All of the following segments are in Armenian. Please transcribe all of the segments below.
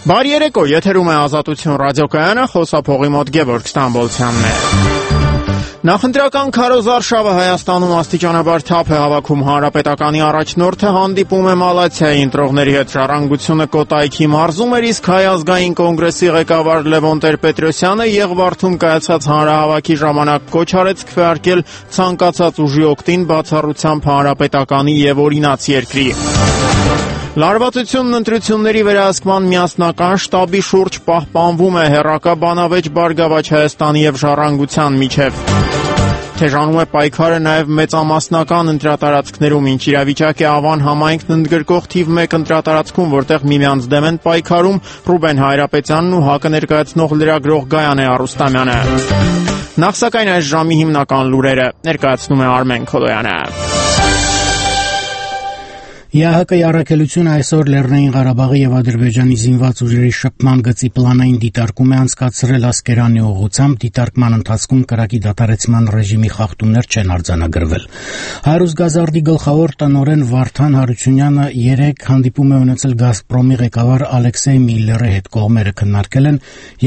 Բարի երեկո, եթերում է Ազատություն ռադիոկայանը, խոսափողի մոտ Գևորգ Ստամբոլցյանն է։ Նախընտրական քարոզարշավը Հայաստանում աստիճանաբար թափ է հավաքում։ Հանրապետականի առաջնորդը հանդիպում է Մալաթիայի ընտրողների հետ։ Ժառանգությունը Կոտայքի մարզում էր, իսկ Հայ ազգային կոնգրեսի ղեկավար Լևոն Տեր-Պետրոսյանը Եղվարդում կայացած հանրահավաքի ժամանակ կոչ արեց քվեարկել ցանկացած ուժի օգտին բացառությամբ Հանրապետականի եւ օրինաց երկրի։ Լարվածությունն ընտրությունների վերահսկման միասնական շտաբի շուրջ պահպանվում է հեռակա բանավեճ Բարգավաճ Հայաստանի եւ Ժառանգության միջև։ Թեժանում է պայքարը նաև մեծամասնական ընտրատարածքներում, ինչ իրավիճակ է Ավան համայնքն ընդգրկող թիվ 1 ընտրատարածքում, որտեղ միմյանց դեմ են պայքարում Ռուբեն Հայրապետյանն ու ՀԱԿ-ը ներկայացնող լրագրող Գայանե Արուստամյանը։ Նախ սակայն այս ժամի հիմնական լուրերը ներկայացնում է Արմեն Քոլոյանը։ ԵԱՀԿ-ի առաքելությունը այսօր Լեռնային Ղարաբաղի եւ Ադրբեջանի զինված ուժերի շփման գծի պլանային դիտարկում է անցկացրել Ասկերանի ուղղությամբ։ Դիտարկման ընթացքում կրակի դադարեցման ռեժիմի խախտումներ չեն արձանագրվել։ Հարուս Գազարդի գլխավոր տնօրեն Վարդան Հարությունյանը 3 հանդիպում է ունեցել Գազպրոմի ղեկավար Ալեքսեյ Միլլերի հետ։ Կողմերը քննարկել են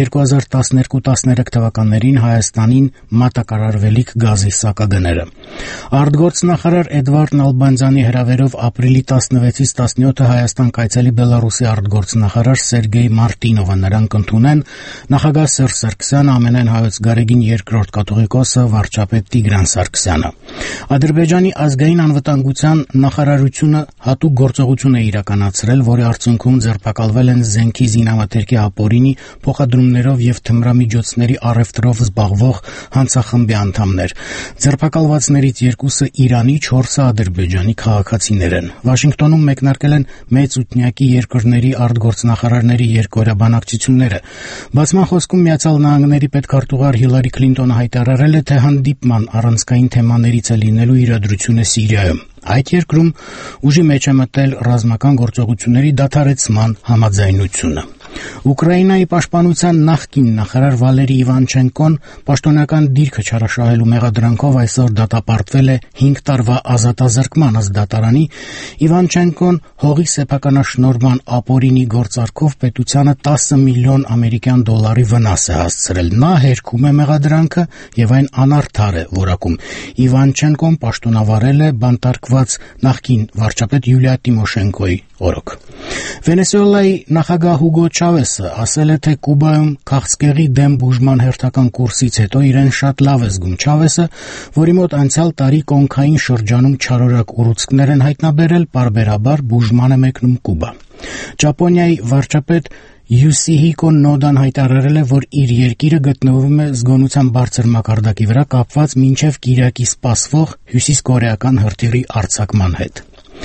2012-13 թվականներին Հայաստանին մատակարարվելիք գազի սակագները։ Արտգործնախարար Էդվարդ Նալբանդյանի հրավերով ապրիլի 16-ից 17-ը Հայաստան կայցելի Բելարուսի արտգործնախարար Սերգեյ Մարտինովը նրան կընդունեն նախագահ Սերժ Սարգսյանը, ամենայն հայոց Գարեգին II կաթողիկոսը վարչապետ Տիգրան Սարգսյանը։ Ադրբեջանի ազգային անվտանգության նախարարությունը հատուկ գործողություն է իրականացրել, որի արդյունքում ձերբակալվել են զենքի զինամթերքի ապօրինի փոխադրումներով եւ թմրամիջոցների առևտրով զբաղվող հանցախմբի անդամներ։ Ձերբակալվածներից 2-ը Իրանի, 4-ը Ադրբեջանի քաղաքացիներ են։ Վաշինգտոնում մեկնարկել են մեծ ութնյակի երկրների արտգործնախարարների երկօրյա բանակցությունները։ Բացման խոսքում Միացյալ Նահանգների պետքարտուղար Հիլարի Քլինտոնը հայտարարել է, թե հանդիպման առանցքային թեմաներից է լինելու իրադրությունը Սիրիայում։ Այդ երկրում ուժի մեջ է մտել ռազմական գործողությունների դադարեցման համաձայնությունը։ Ուկրաինայի պաշտպանության նախկին նախարար Վալերի Իվանչենկոն պաշտոնական դիրքը չարաշահելու մեղադրանքով այսօր դատապարտվել է 5 տարվա ազատազրկման ըստ դատարանի։ Իվանչենկոն հողի սեփականաշնորհման ապօրինի գործարքով պետությանը 10 միլիոն ամերիկյան դոլարի վնաս է հասցրել։ Նա հերքում է մեղադրանքը եւ այն անարդար է որակում։ Իվանչենկոն պաշտոնավարել է բանտարկված նախկին վարչապետ Յուլիա Տիմոշենկոյի օրոք։ Վենեսուելայի նախագահ Հուգո Չավեսը ասել է, թե Կուբայում քաղցկեղի դեմ բուժման հերթական կուրսից հետո իրեն շատ լավ է զգում։ Չավեսը, որի մոտ անցյալ տարի կոնքային շրջանում չարորակ ուռուցքներ են հայտնաբերել, պարբերաբար բուժման է մեկնում Կուբա։ Ճապոնիայի վարչապետ Յուսիհիկո Նոդան հայտարարել է, որ իր երկիրը գտնվում է զգոնության բարձր մակարդակի վրա կապված մինչև կիրակի սպասվող հյուսիսկորեական հրթիռի արձակման հետ։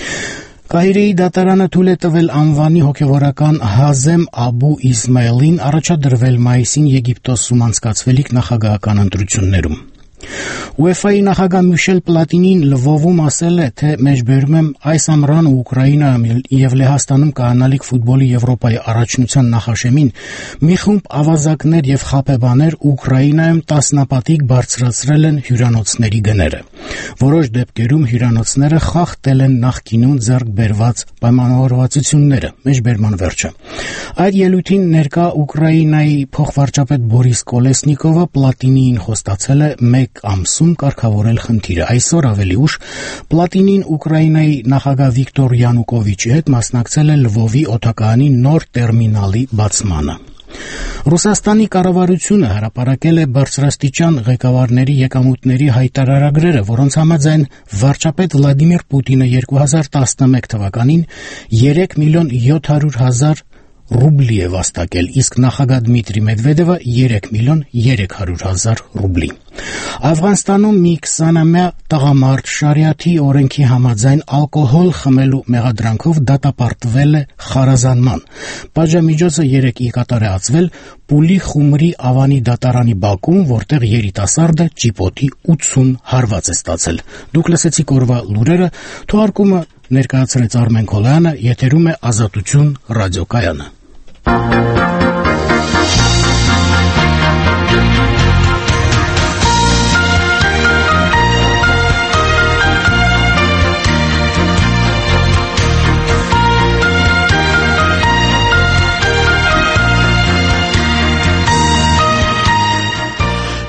Կահիրեի դատարանը թույլ է տվել անվանի հոգևորական Հազեմ Աբու Իսմայելին առաջադրվել մայիսին Եգիպտոսում անցկացվելիք նախագահական ընտրություններում։ UEFA-ի նախագահ Միշել Պլատինին Լվովում ասել է, թե մեջբերում եմ այս ամռան Ուկրաինայում եւ Լեհաստանում կայանալիք ֆուտբոլի Եվրոպայի առաջնության նախաշեմին մի խումբ ավազակներ եւ խաբեբաներ Ուկրաինայում տասնապատիկ բարձրացրել են հյուրանոցների գները։ Որոշ դեպքերում հյուրանոցները խախտել են նախկինում ձեռք բերված պայմանավորվածությունները։ Մեջբերման վերջը։ Այդ ելույթին ներկա Ուկրաինայի փոխվարչապետ Բորիս Կոլեսնիկովը Պլատինիին խոստացել է 1 ամսում կարգավորել խնդիրը։ Այսօր ավելի ուշ Պլատինին Ուկրաինայի նախագահ Վիկտոր Յանուկովիչի հետ մասնակցել է Լվովի օդակայանի նոր տերմինալի բացմանը։ Ռուսաստանի կառավարությունը հրապարակել է բարձրաստիճան ղեկավարների եկամուտների հայտարարագրերը, որոնց համաձայն վարչապետ Վլադիմիր Պուտինը 2011 թվականին 3 միլիոն 700 հազար ռուբլի է վաստակել, իսկ նախագահ Դմիտրի Մեդվեդևը 3 միլիոն 300 հազար ռուբլի։ Աֆղանստանում մի 20-ամյա տղամարդ շարիաթի օրենքի համաձայն ալկոհոլ խմելու մեղադրանքով դատապարտվել է խարազանման։ Պատժամիջոցը 3 կատար է ածվել Պուլի Խումրի Ավանի դատարանի բակում, որտեղ երիտասարդը ճիպոտի 80 հարված է ստացել։ Դուք լսեցիք օրվա լուրերը, թողարկումը ներկայացրեց Արմեն Քոլոյանը, եթերում է Ազատություն ռադիոկայանը։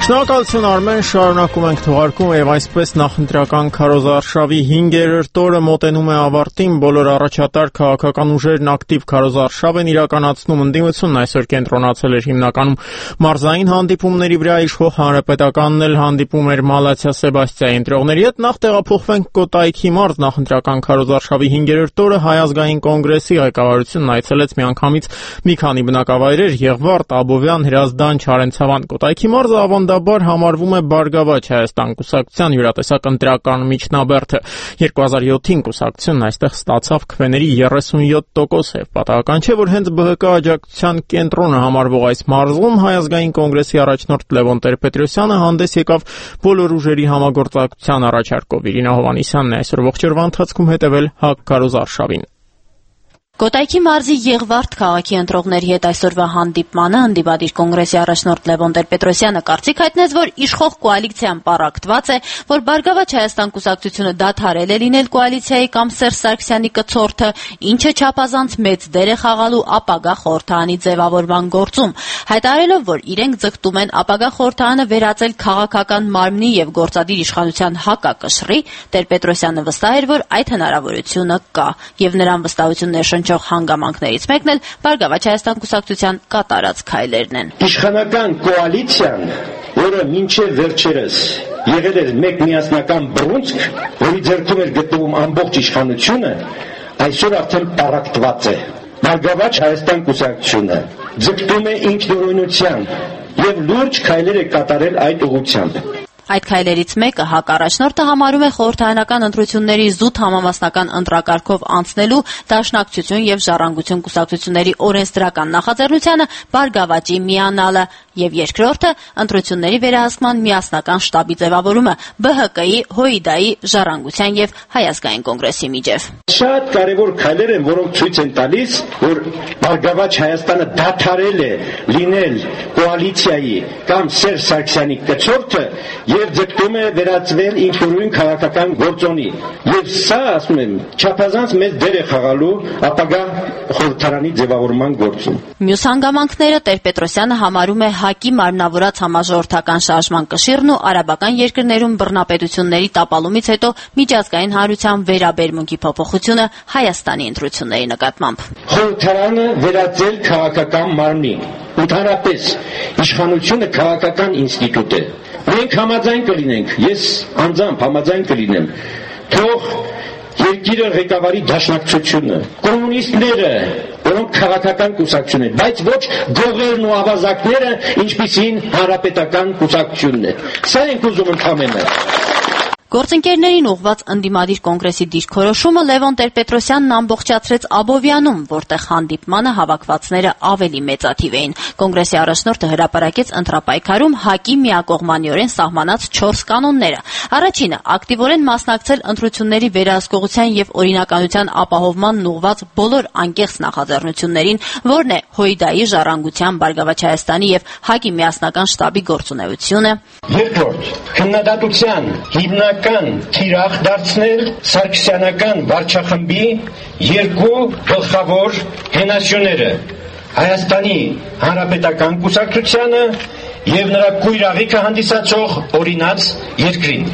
Շնորհակալություն Արմեն, շարունակում ենք թողարկում եւ այսպես նախընտրական քարոզարշավի 5-րդ օրը մոտենում է ավարտին, բոլոր առաջատար քաղաքական ուժերն ակտիվ քարոզարշավ են իրականացնում, ընդդիմությունն այսօր կենտրոնացել էր հիմնականում մարզային հանդիպումների վրա, իշխող հանրապետականն էլ հանդիպում էր Մալաթիա Սեբաստիայի ընտրողների հետ։ Նախ տեղափոխվենք Կոտայքի մարզ, նախընտրական քարոզարշավի 5-րդ օրը Հայ ազգային կոնգրեսի ղեկավարությունն այցելեց միանգամից մի քանի բնակավայրեր՝ Եղվարդ, Աբովյան, Հրազդան, Չարենցավան։ Կոտայքի մարզը ավանդաբար համարվում է Բարգավաճ Հայաստան կուսակցության յուրատեսակ ընտրական միջնաբերդը։ 2007-ին կուսակցությունն այստեղ ստացավ քվեների 37%, պատահական չէ, որ հենց ԲՀԿ աջակցության կենտրոնը համարվող այս մարզում Հայ ազգային կոնգրեսի առաջնորդ Լևոն Տեր-Պետրոսյանը հանդես եկավ բոլոր ուժերի համագործակցության առաջարկով։ Իրինա Հովհաննիսյանն է այսօր ողջ օրվա ընթացքում հետևել ՀԱԿ քարոզարշավին։ Կոտայքի մարզի Եղվարդ քաղաքի ընտրողների հետ այսօրվա հանդիպմանը ընդդիմադիր կոնգրեսի առաջնորդ Լևոն Տեր-Պետրոսյանը կարծիք հայտնեց, որ իշխող կոալիցիան պառակտված է, որ Բարգավաճ Հայաստան կուսակցությունը դադարել է լինել կոալիցիայի կամ Սերժ Սարգսյանի կցորդը, ինչը չափազանց մեծ դեր է խաղալու ապագա խորհրդարանի ձևավորման գործում, հայտարարելով, որ իրենք ձգտում են ապագա խորհրդարանը վերածել քաղաքական մարմնի եւ գործադիր իշխանության հակակշռի, Տեր-Պետրոսյանը վստահ էր, որ այդ հնարավորությունը կա, եւ նրան վստահություն ներշնչող հանգամանքներից մեկն էլ Բարգավաճ Հայաստան կուսակցության կատարած քայլերն են։ Իշխանական կոալիցիան, որը մինչև վերջերս եղել էր մեկ միասնական բռունցք, որի ձեռքում էր գտնվում ամբողջ իշխանությունը, այսօր արդեն պառակտված է։ Բարգավաճ Հայաստան կուսակցությունը ձգտում է ինքնուրույնության եւ լուրջ քայլեր է կատարել այդ ուղղությամբ։ Այդ քայլերից մեկը ՀԱԿ առաջնորդը համարում է խորհրդարանական ընտրությունների զուտ համամասնական ընտրակարգով անցնելու Դաշնակցություն եւ Ժառանգություն կուսակցությունների օրենսդրական նախաձեռնությանը Բարգավաճի միանալը, եւ երկրորդը ընտրությունների վերահսկման միասնական շտաբի ձևավորումը ԲՀԿ-ի, ՀՅԴ-ի, Ժառանգության եւ Հայ ազգային կոնգրեսի միջև։ Շատ կարևոր քայլեր են, որոնք ցույց են տալիս, որ Բարգավաճ Հայաստանը դադարել է լինել կոալիցիայի կամ Սերժ Սարգսյանի կցորդը եւ ձգտում է վերածվել ինքնուրույն քաղաքական գործոնի։ Եվ սա, ասում եմ, չափազանց մեծ դեր է խաղալու ապագա խորհրդարանի ձևավորման գործում։ Մյուս հանգամանքները Տեր-Պետրոսյանը համարում է ՀԱԿ-ի մարմնավորած համաժողովրդական շարժման կշիռն ու արաբական երկրներում բռնապետությունների տապալումից հետո միջազգային հանրության վերաբերմունքի փոփոխությունը Հայաստանի ընտրությունների նկատմամբ։ Խորհրդարանը վերածել քաղաքական մարմնի։ Ընդհանրապես իշխանությունը քաղաքական ինստիտուտ է։ Մենք համաձայն կլինենք, ես անձամբ համաձայն կլինեմ, թող երկիրը ղեկավարի Դաշնակցությունը, կոմունիստները, որոնք քաղաքական կուսակցություն են, բայց ոչ գողերն ու ավազակները, ինչպիսին հանրապետական կուսակցությունն է։ Սա ենք ուզում ընդամենը։ Գործընկերներին ուղղված ընդդիմադիր կոնգրեսի դիրքորոշումը Լևոն Տեր-Պետրոսյանն ամբողջացրեց Աբովյանում, որտեղ հանդիպմանը հավաքվածները ավելի մեծաթիվ էին։ Կոնգրեսի առաջնորդը հրապարակեց ընտրապայքարում ՀԱԿ-ի միակողմանիորեն սահմանած 4 կանոնները։ Առաջինը՝ ակտիվորեն մասնակցել ընտրությունների վերահսկողության եւ օրինականության ապահովմանն ուղղված բոլոր անկեղծ նախաձեռնություններին, որն է ՀՅԴ-ի, Ժառանգության, Բարգավաճ Հայաստանի եւ ՀԱԿ-ի միասնական շտաբի գործունեությունը։ Երկրորդ՝ քննադատության հիմնական թիրախ դարձնել Սարգսյանական վարչախմբի երկու գլխավոր հենասյուները՝ Հայաստանի Հանրապետական կուսակցությանը եւ նրա կույրաղիքը հանդիսացող օրինաց երկրին։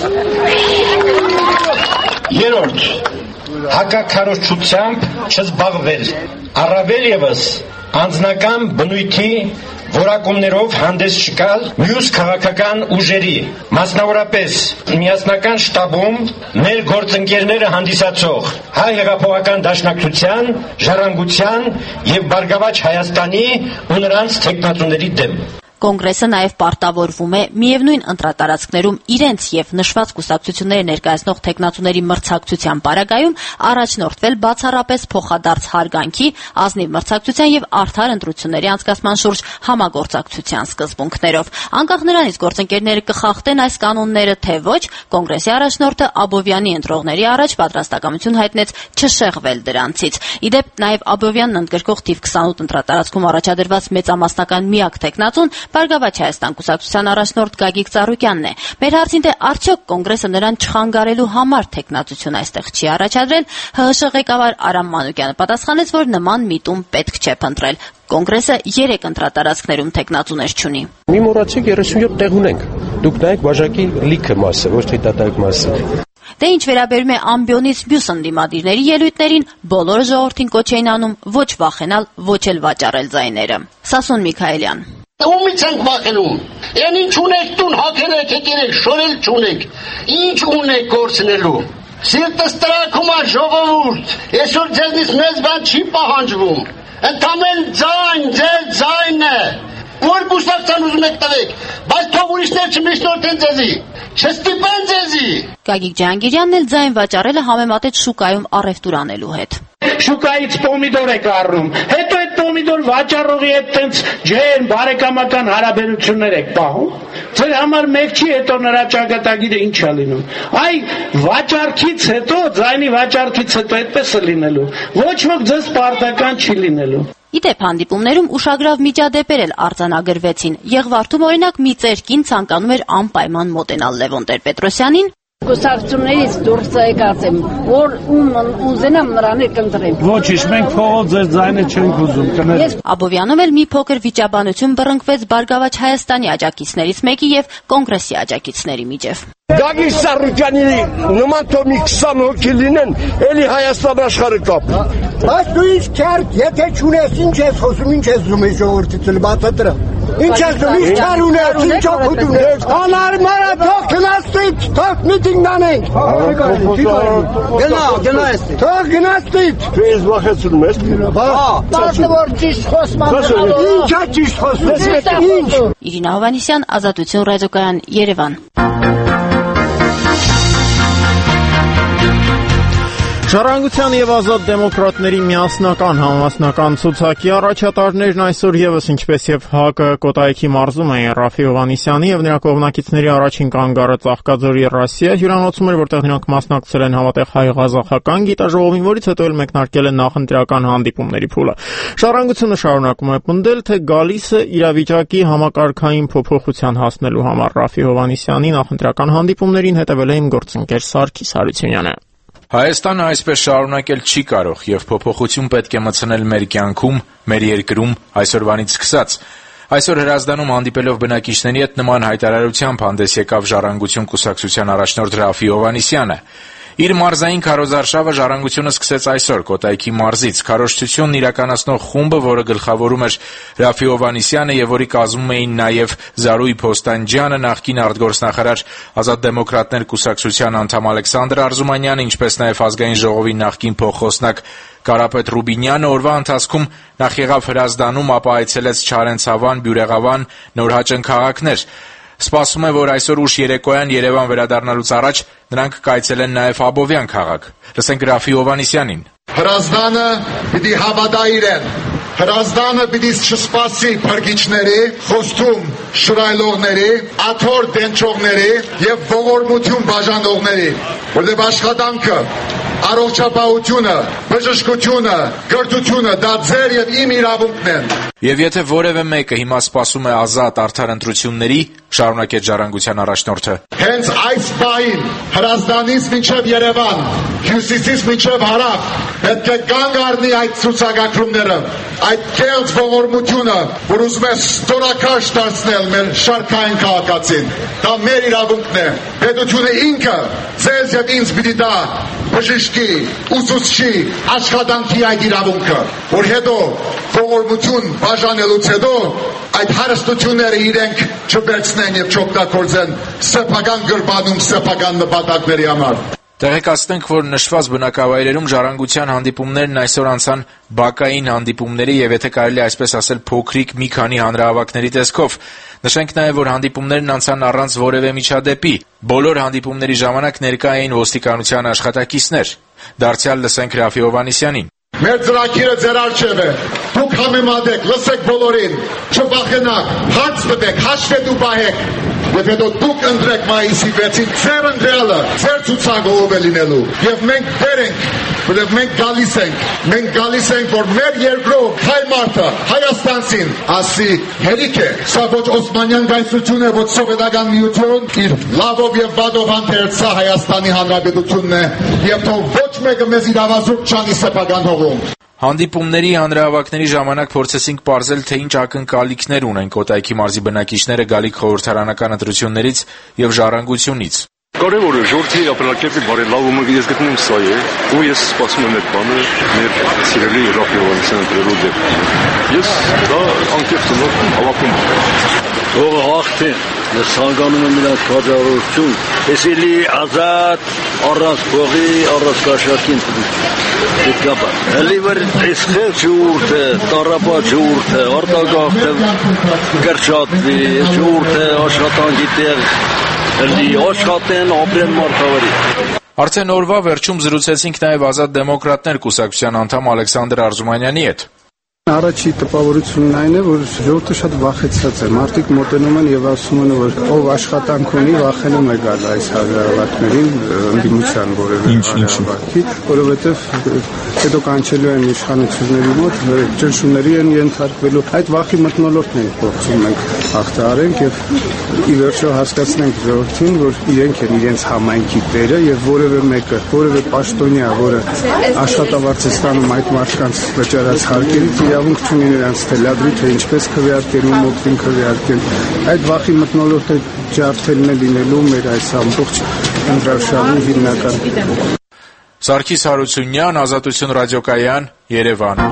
Երրորդ՝ հակաքարոզչությամբ չզբաղվել, առավել եւս անձնական բնույթի որակումներով հանդես չգալ մյուս քաղաքական ուժերի, մասնավորապես միասնական շտաբում մեր գործընկերները հանդիսացող Հայ հեղափոխական դաշնակցության, Ժառանգության եւ Բարգավաճ Հայաստանի ու նրանց թեկնածուների դեմ։ Կոնգրեսը նաև պարտավորվում է միևնույն ընտրատարածքներում իրենց եւ նշված կուսակցությունները ներկայացնող թեկնածուների մրցակցության պարագայում առաջնորդվել բացառապես փոխադարձ հարգանքի, ազնիվ մրցակցության եւ արդար ընտրությունների անցկացման շուրջ համագործակցության սկզբունքներով։ Անկախ նրանից գործընկերները կխախտեն այս կանոնները թե ոչ, կոնգրեսի առաջնորդը Աբովյանի ընտրողների առաջ պատրաստակամություն հայտնեց չշեղվել դրանցից։ Իդեպ նաև Աբովյանն ընդգրկող թիվ 28 ընտրատարածքում առաջադրված մեծամասնական միակ թեկնածուն Բարգավաճ Հայաստան կուսակցության առաջնորդ Գագիկ Ծառուկյանն է։ Մեր հարցին, թե արդյոք կոնգրեսը նրան չխանգարելու համար թեկնածություն այստեղ չի առաջադրել, ՀՀՇ ղեկավար Արամ Մանուկյանը պատասխանեց, որ նման միտում պետք չէ փնտրել։ Կոնգրեսը 3 ընտրատարածքներում թեկնածուներ չունի։ Մի մոռացեք 37 տեղ ունենք։ Դուք նայեք բաժակի լիքը մասը, ոչ թե տատայք մասը։ Դե ինչ վերաբերում է ամբիոնից մյուս ընդդիմադիրների ելույթներին, բոլորը ժողովրդին կոչ էին անում ոչ վախենալ, ոչ էլ վաճառել ձայները։ Սասուն Միքայելյան։ Ումից ենք վախենում։ Այն ինչ ունեք տուն հակերեք եկերեք, շորել չունեք։ Ինչ ունեք գործնելու։ Սիրտս տրաքում է ժողովուրդ։ Այսօր ձեզնից մեծ բան չի պահանջվում։ Ընդամեն ձայն, ձեր ձայնն է։ Որ կուսակցության ուզում եք տվեք, բայց թող ուրիշներ չմիշտորեն ձեզի, չստիպեն ձեզի։ Գագիկ Ջահանգիրյանն էլ ձայն վաճառելը համեմատեց շուկայում առևտուր անելու հետ։ Շուկայից պոմիդոր եք առնում, հետո այդ պոմիդոր վաճառողի հետ տենց ջերմ բարեկամական հարաբերություններ եք պահում։ Ձեր համար մեկ չի, հետո նրա ճակատագիրը ինչ է լինում։ Այ վաճառքից հետո, ձայնի վաճառքից հետո այդպես է լինելու։ Ոչ ոք ձեզ պարտական չի լինելու։ Իդեպ հանդիպումներում ուշագրավ միջադեպեր էլ արձանագրվեցին։ Եղվարդում օրինակ մի ծերքին ցանկանում էր անպայման մոտենալ Լևոն Տեր-Պետրոսյանին։ Կուսակցություններից դուրս եկած եմ, որ ուզենամ նրան կընտրեմ։ Ոչինչ, մենք փողոց ձեր ձայնը չենք ուզում կներեք։ Աբովյանում էլ մի փոքր վիճաբանություն բռնկվեց Բարգավաճ Հայաստանի աջակիցներից մեկի եւ կոնգրեսի աջակիցների միջև։ Գագիկ Ծառուկյանի նման թող մի 20 հոգի լինեն, էլի Հայաստան աշխարհը կապ։ Բայց դու ինչ քարտ, եթե չունես, ինչ ես խոսում, ինչ ես զում ես ժողովրդից լբացը դրա։ Ինչ ես զում, ինչ քար ունես, ինչ օգուտ ունես։ Անարմարա թող գնացից, թող միտինգ անենք։ Գնա էստի։ Թող գնացից։ Դու ես վախեցնում ես։ Բացը որ ճիշտ խոսում։ Ինչա ճիշտ խոսում։ Ինչ։ Իրինա Հովհաննիսյան, Ազատություն ռադիոկայան, Երևան։ Ժառանգության եւ ազատ դեմոկրատների միասնական համասնական ցուցակի առաջատարներն այսօր եւս ինչպես եւ ՀԱԿ-ը Կոտայքի մարզում էին Ռաֆի Հովհաննիսյանի եւ նրա կողմնակիցների առաջին կանգառը Ծաղկաձորի Ռասիա հյուրանոցում էր, որտեղ նրանք մասնակցել են համատեղ հայ-ղազախական գիտաժողովին, որից հետո էլ մեկնարկել են նախընտրական հանդիպումների փուլը։ Ժառանգությունը շարունակում է պնդել, թե գալիս է իրավիճակի համակարգային փոփոխության հասնելու համար։ Ռաֆի Հովհաննիսյանի նախընտրական հանդիպումներին հետևել է իմ գործընկեր Սարգիս Հարությունյանը։ Հայաստանը այսպես շարունակել չի կարող եւ փոփոխություն պետք է մտցնել մեր կյանքում, մեր երկրում այսօրվանից սկսած։ Այսօր Հրազդանում հանդիպելով բնակիչների հետ նման հայտարարությամբ հանդես եկավ Ժառանգություն կուսակցության առաջնորդ Ռաֆի Հովհաննիսյանը։ Իր մարզային քարոզարշավը Ժառանգությունը սկսեց այսօր Կոտայքի մարզից։ Քարոզչությունն իրականացնող խումբը, որը գլխավորում էր Ռաֆի Հովհաննիսյանը եւ որի կազմում էին նաեւ Զարուհի Փոստանջյանը, նախկին արտգործնախարար, Ազատ դեմոկրատներ կուսակցության անդամ Ալեքսանդր Արզումանյանը, ինչպես նաեւ Ազգային ժողովի նախկին փոխխոսնակ Կարապետ Ռուբինյանը, օրվա ընթացքում նախ եղավ Հրազդանում, ապա այցելեց Չարենցավան, Բյուրեղավան, Նորհաճն քաղաքներ։ Սպասվում է, որ այսօր ուշ երեկոյան Երևան վերադառնալուց առաջ նրանք կայցելեն նաև Աբովյան քաղաք։ Լսենք Ռաֆի Հովհաննիսյանին։ Հրազդանը պիտի հավատա իրեն։ Հրազդանը պիտի չսպասի փրկիչների, խոստում շռայլողների, աթոռ դենչողների եւ ողորմություն բաժանողների, որտեղ աշխատանքը, առողջապահությունը, բժշկությունը, կրթությունը դա ձեր եւ իմ իրավունքն են։ Եվ եթե որևէ մեկը հիմա սպասում է ազատ արդար ընտրությունների, շարունակեց Ժառանգության առաջնորդը, հենց այս պահին Հրազդանից մինչև Երևան, հյուսիսից մինչև հարավ պետք է կանգ առնի այդ ցուցակագրումները, այդ կեղծ ողորմությունը, որ ուզում է ստորակաշ դարձնել մեր շարքային քաղաքացին։ Դա մեր իրավունքն է։ Պետությունը ինքը ձեզ եւ ինձ պիտի տա բժշկի, ուսուցչի, աշխատանքի այդ իրավունքը, որ հետո ողորմություն բաժանելուց հետո այդ հարստությունները իրենք չբերցնեն եւ չօգտագործեն սեփական գրպանում սեփական նպատակների համար։ Տեղեկացնենք, որ նշված բնակավայրերում Ժառանգության հանդիպումներն այսօր անցան բակային հանդիպումների եւ եթե կարելի այսպես ասել փոքրիկ մի քանի հանրահավաքների տեսքով։ Նշենք նաեւ, որ հանդիպումներն անցան առանց որևէ միջադեպի։ Բոլոր հանդիպումների ժամանակ ներկա էին ոստիկանության աշխատակիցներ։ Դարձյալ լսենք Ռաֆի Հովհաննիսյանին։ Մեր ծրագիրը ձեր առջև է։ Դուք համեմատեք, լսեք բոլորին, չվախենաք, հարց տվեք, հաշվետու պահեք։ Եվ հետո դուք ընտրեք մայիսի 6-ին ձեր ընտրյալը, ձեր ցուցակով է լինելու։ Եվ մենք դեր ենք, որովհետև մենք գալիս ենք, որ մեր երկրով հայ մարդը Հայաստանցին ասի հերիք է, սա ոչ Օսմանյան կայսրություն է, ոչ սովետական միություն, իր լավով եւ վատով հանդերձ սա Հայաստանի Հանրապետությունն է, եւ թող ոչ մեկը մեզ իր ավազուկ չանի սեփական հողում։ Հանդիպումների հանրահավաքների ժամանակ փորձեցինք պարզել, թե ինչ ակնկալիքներ ունեն Կոտայքի մարզի բնակիչները գալիք խորհրդարանական ընտրություններից եւ ժառանգությունից։ Կարևորը ժողովրդի ապրելակերպի բարելավումը ես գտնում եմ սա է, ու ես սպասում եմ այդ բանը մեր սիրելի Ռաֆայելյանցին ընտրելու դեպքում։ Ես դա անկեղծ հավաքում եմ։ Ողը հաղթի, ես ցանկանում եմ իրանց հաջողություն, էսելի ազատ, առանց փողի, առանց կաշառքին դեպքաբա։ Հելիվեր էսխել ջուրթը, տարապա ջուրթը, արտագաղթը կրճատվի, ջուրթը աշխատանքի տեղ, հելի աշխատեն, ապրեն մարդավարի։ Արդեն օրվա վերջում զրուցեցինք նաև Ազատ դեմոկրատներ կուսակցության անդամ Ալեքսանդր Արզումանյանի հետ։ Առաջի տպավորությունն այն է, որ ժողովուրդը շատ վախեցած է։ Մարդիկ մոտենում են եւ ասում են, որ ով աշխատանք ունի, վախենում է գալ այս հանրահավաքներին, ընդդիմության որևէ հանրահավաքի, որովհետեւ հետո կանչելու են իշխանությունների մոտ, ճնշումների են ենթարկվելու։ Այդ վախի մթնոլորտն են փորձում մենք հաղթահարենք եւ ի վերջո հասկացնենք ժողովրդին, որ իրենք են իրենց համայնքի տերը եւ որևէ մեկը, որևէ պաշտոնյա, որը աշխատավարձ է ստանում այդ մարդկանց վճարած հարկերից, իրավունք չունի նրանց թելադրի, թե ինչպես քվեարկեն ու մոքրին քվեարկեն։ Այդ վախի մթնոլորտը ջարդելն է լինելու մեր այս ամբողջ ընտրարշավի հիմնական։ Սարգիս Հարությունյան, Ազատություն ռադիոկայան, Երևան։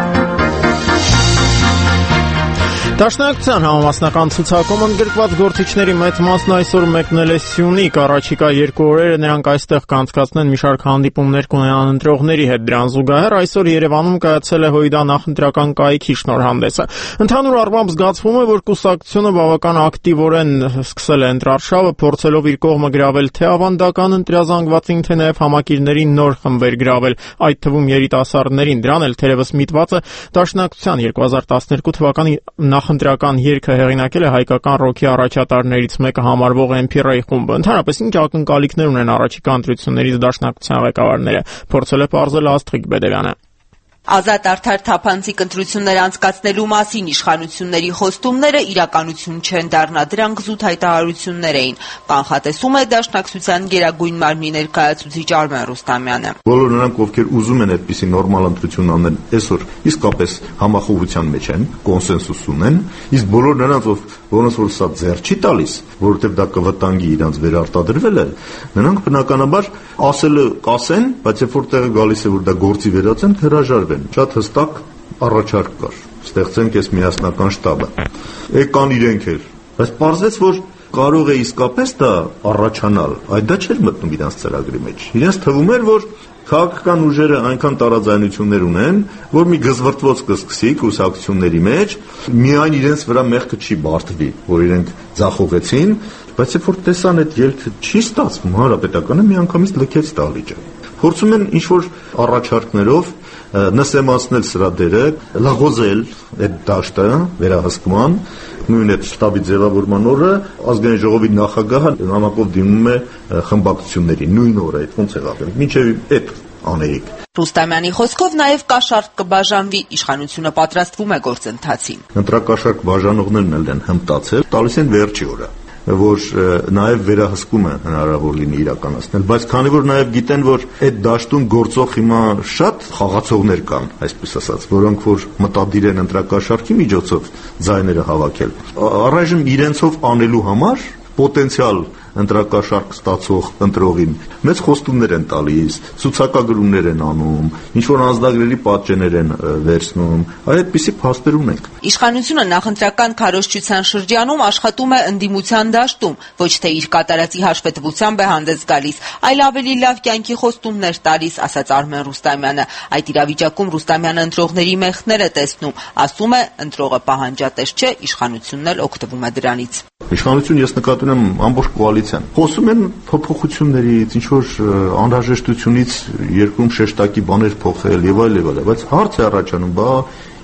Դաշնակցության համամասնական ցուցակում ընդգրկված գործիչների մեծ մասն այսօր մեկնել է Սյունիք, առաջիկա 2 օրերը նրանք այստեղ կանցկացնեն մի շարք հանդիպումներ կունենան ընտրողների հետ։ Դրան զուգահեռ այսօր Երևանում կայացել է ՀՅԴ նախընտրական կայքի շնորհանդեսը։ Ընդհանուր առմամբ զգացվում է, որ կուսակցությունը բավական ակտիվորեն սկսել է ընտրարշավը, փորձելով իր կողմը գրավել թե ավանդական ընտրազանգվածին, թե նաև համակիրներին նոր խմբեր գրավել, այդ թվում երիտասարդներին։ Դրան էլ թերևս միտված է Դաշնակցության 2012 թվականի նախընտրական երգը հեղինակել է հայկական ռոքի առաջատարներից մեկը համարվող MP-րեյ խումբը։ Ընդհանրապես ինչ ակնկալիքներ ունեն առաջիկա ընտրություններից Դաշնակցության ղեկավարները, փորձել է պարզել Աստղիկ Բեդևյանը։ Ազատ արդար թափանցիկ ընտրություններ անցկացնելու մասին իշխանությունների խոստումները իրականություն չեն դառնա, դրանք զուտ հայտարարություններ էին, կանխատեսում է Դաշնակցության գերագույն մարմնի ներկայացուցիչ Արմեն Ռուստամյանը։ Բոլոր նրանք, ովքեր ուզում են այդպիսի նորմալ ընտրություն անել, այսօր իսկապես համախոհության մեջ են, կոնսենսուս ունեն, իսկ բոլոր նրանց, որոնց որ սա ձեռ չի տալիս, որովհետև դա կվտանգի իրանց վերարտադրվելը, նրանք բնականաբար ասելը կասեն, բայց երբ որ տեղը գալիս է, որ դա գործի վերածեն, հրաժարվեն։ Շատ հստակ առաջարկ կար, ստեղծենք այս միասնական շտաբը։ Եկան իրենք էլ, բայց պարզվեց, որ կարող է իսկապես դա առաջանալ, այդ դա չէր մտնում իրանց ծրագրի մեջ։ Իրենց թվում էր, որ քաղաքական ուժերը այնքան տարաձայնություններ ունեն, որ մի գզվրտվոց կսկսի կուսակցությունների մեջ, միայն իրենց վրա մեղքը չի բարդվի, որ իրենք ձախողեցին, բայց երբ որ տեսան այդ ելքը չի ստացվում, հանրապետականը միանգամից լքեց դահլիճը։ Փորձում են ինչ-որ առաջարկներով նսեմացնել սրա դերը, լղոզել այդ դաշտը վերահսկման, նույն այդ շտաբի ձևավորման օրը ազգային ժողովի նախագահը նամակով դիմում է խմբակցությունների նույն օրը, այդ ոնց եղավ, մինչև այդ անեիք։ Ռուստամյանի խոսքով նաև կաշառք կբաժանվի, իշխանությունը պատրաստվում է գործընթացին։ Ընտրակաշառք բաժանողներն են հմտացել, տալիս են վերջի օրը, որ նաև վերահսկումը հնարավոր լինի իրականացնել, բայց քանի որ նաև գիտեն, որ այդ դաշտում գործող հիմա շատ խաղացողներ կան, այսպես ասած, որոնք որ մտադիր են ընտրակաշառքի միջոցով ձայները հավաքել, առայժմ իրենցով անելու համար պոտենցիալ ընտրակաշառք ստացող ընտրողին մեծ խոստումներ են տալիս, ցուցակագրումներ են անում, ինչ-որ անձնագրերի պատճեններ են վերցնում, այդպիսի փաստեր ունենք։ Իշխանությունը նախընտրական քարոզչության շրջանում աշխատում է ընդդիմության դաշտում, ոչ թե իր կատարածի հաշվետվությամբ է հանդես գալիս, այլ ավելի լավ կյանքի խոստումներ տալիս, ասաց Արմեն Ռուստամյանը։ Այդ իրավիճակում Ռուստամյանը ընտրողների մեղքներ է տեսնում, ասում է, ընտրողը պահանջատես չէ, իշխանությունն էլ օգտվում է դրանից։ Իշխանություն ես նկատի ունեմ ամբողջ կոալիցիան։ Խոսում են փոփոխություններից, ինչ-որ անհրաժեշտությունից երկրում շեշտակի բաներ փոխել եւ այլ, բայց հարց է առաջանում, բա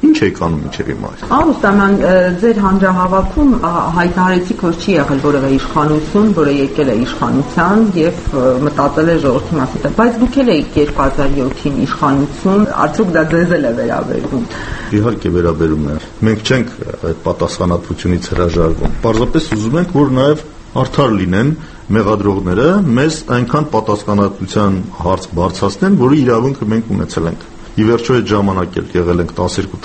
Ինչ եք անում մինչև հիմա։ Արուստաման, ձեր հանրահավաքում հայտարարեցիք, որ չի եղել որևէ իշխանություն, որը եկել է իշխանության եւ մտածել է ժողովրդի մասին, բայց դուք էլ եք 2007-ին իշխանություն, արդյոք դա ձեզ էլ է վերաբերվում։ Իհարկե վերաբերում է։ Մենք չենք այդ պատասխանատվությունից հրաժարվում։ Պարզապես ուզում ենք, որ նաեւ արդար լինեն մեղադրողները, մեզ այնքան պատասխանատվության հարց բարձրացնեն, որի իրավունքը մենք ունեցել ենք։ Ի վերջո այդ ժամանակ էլ եղել ենք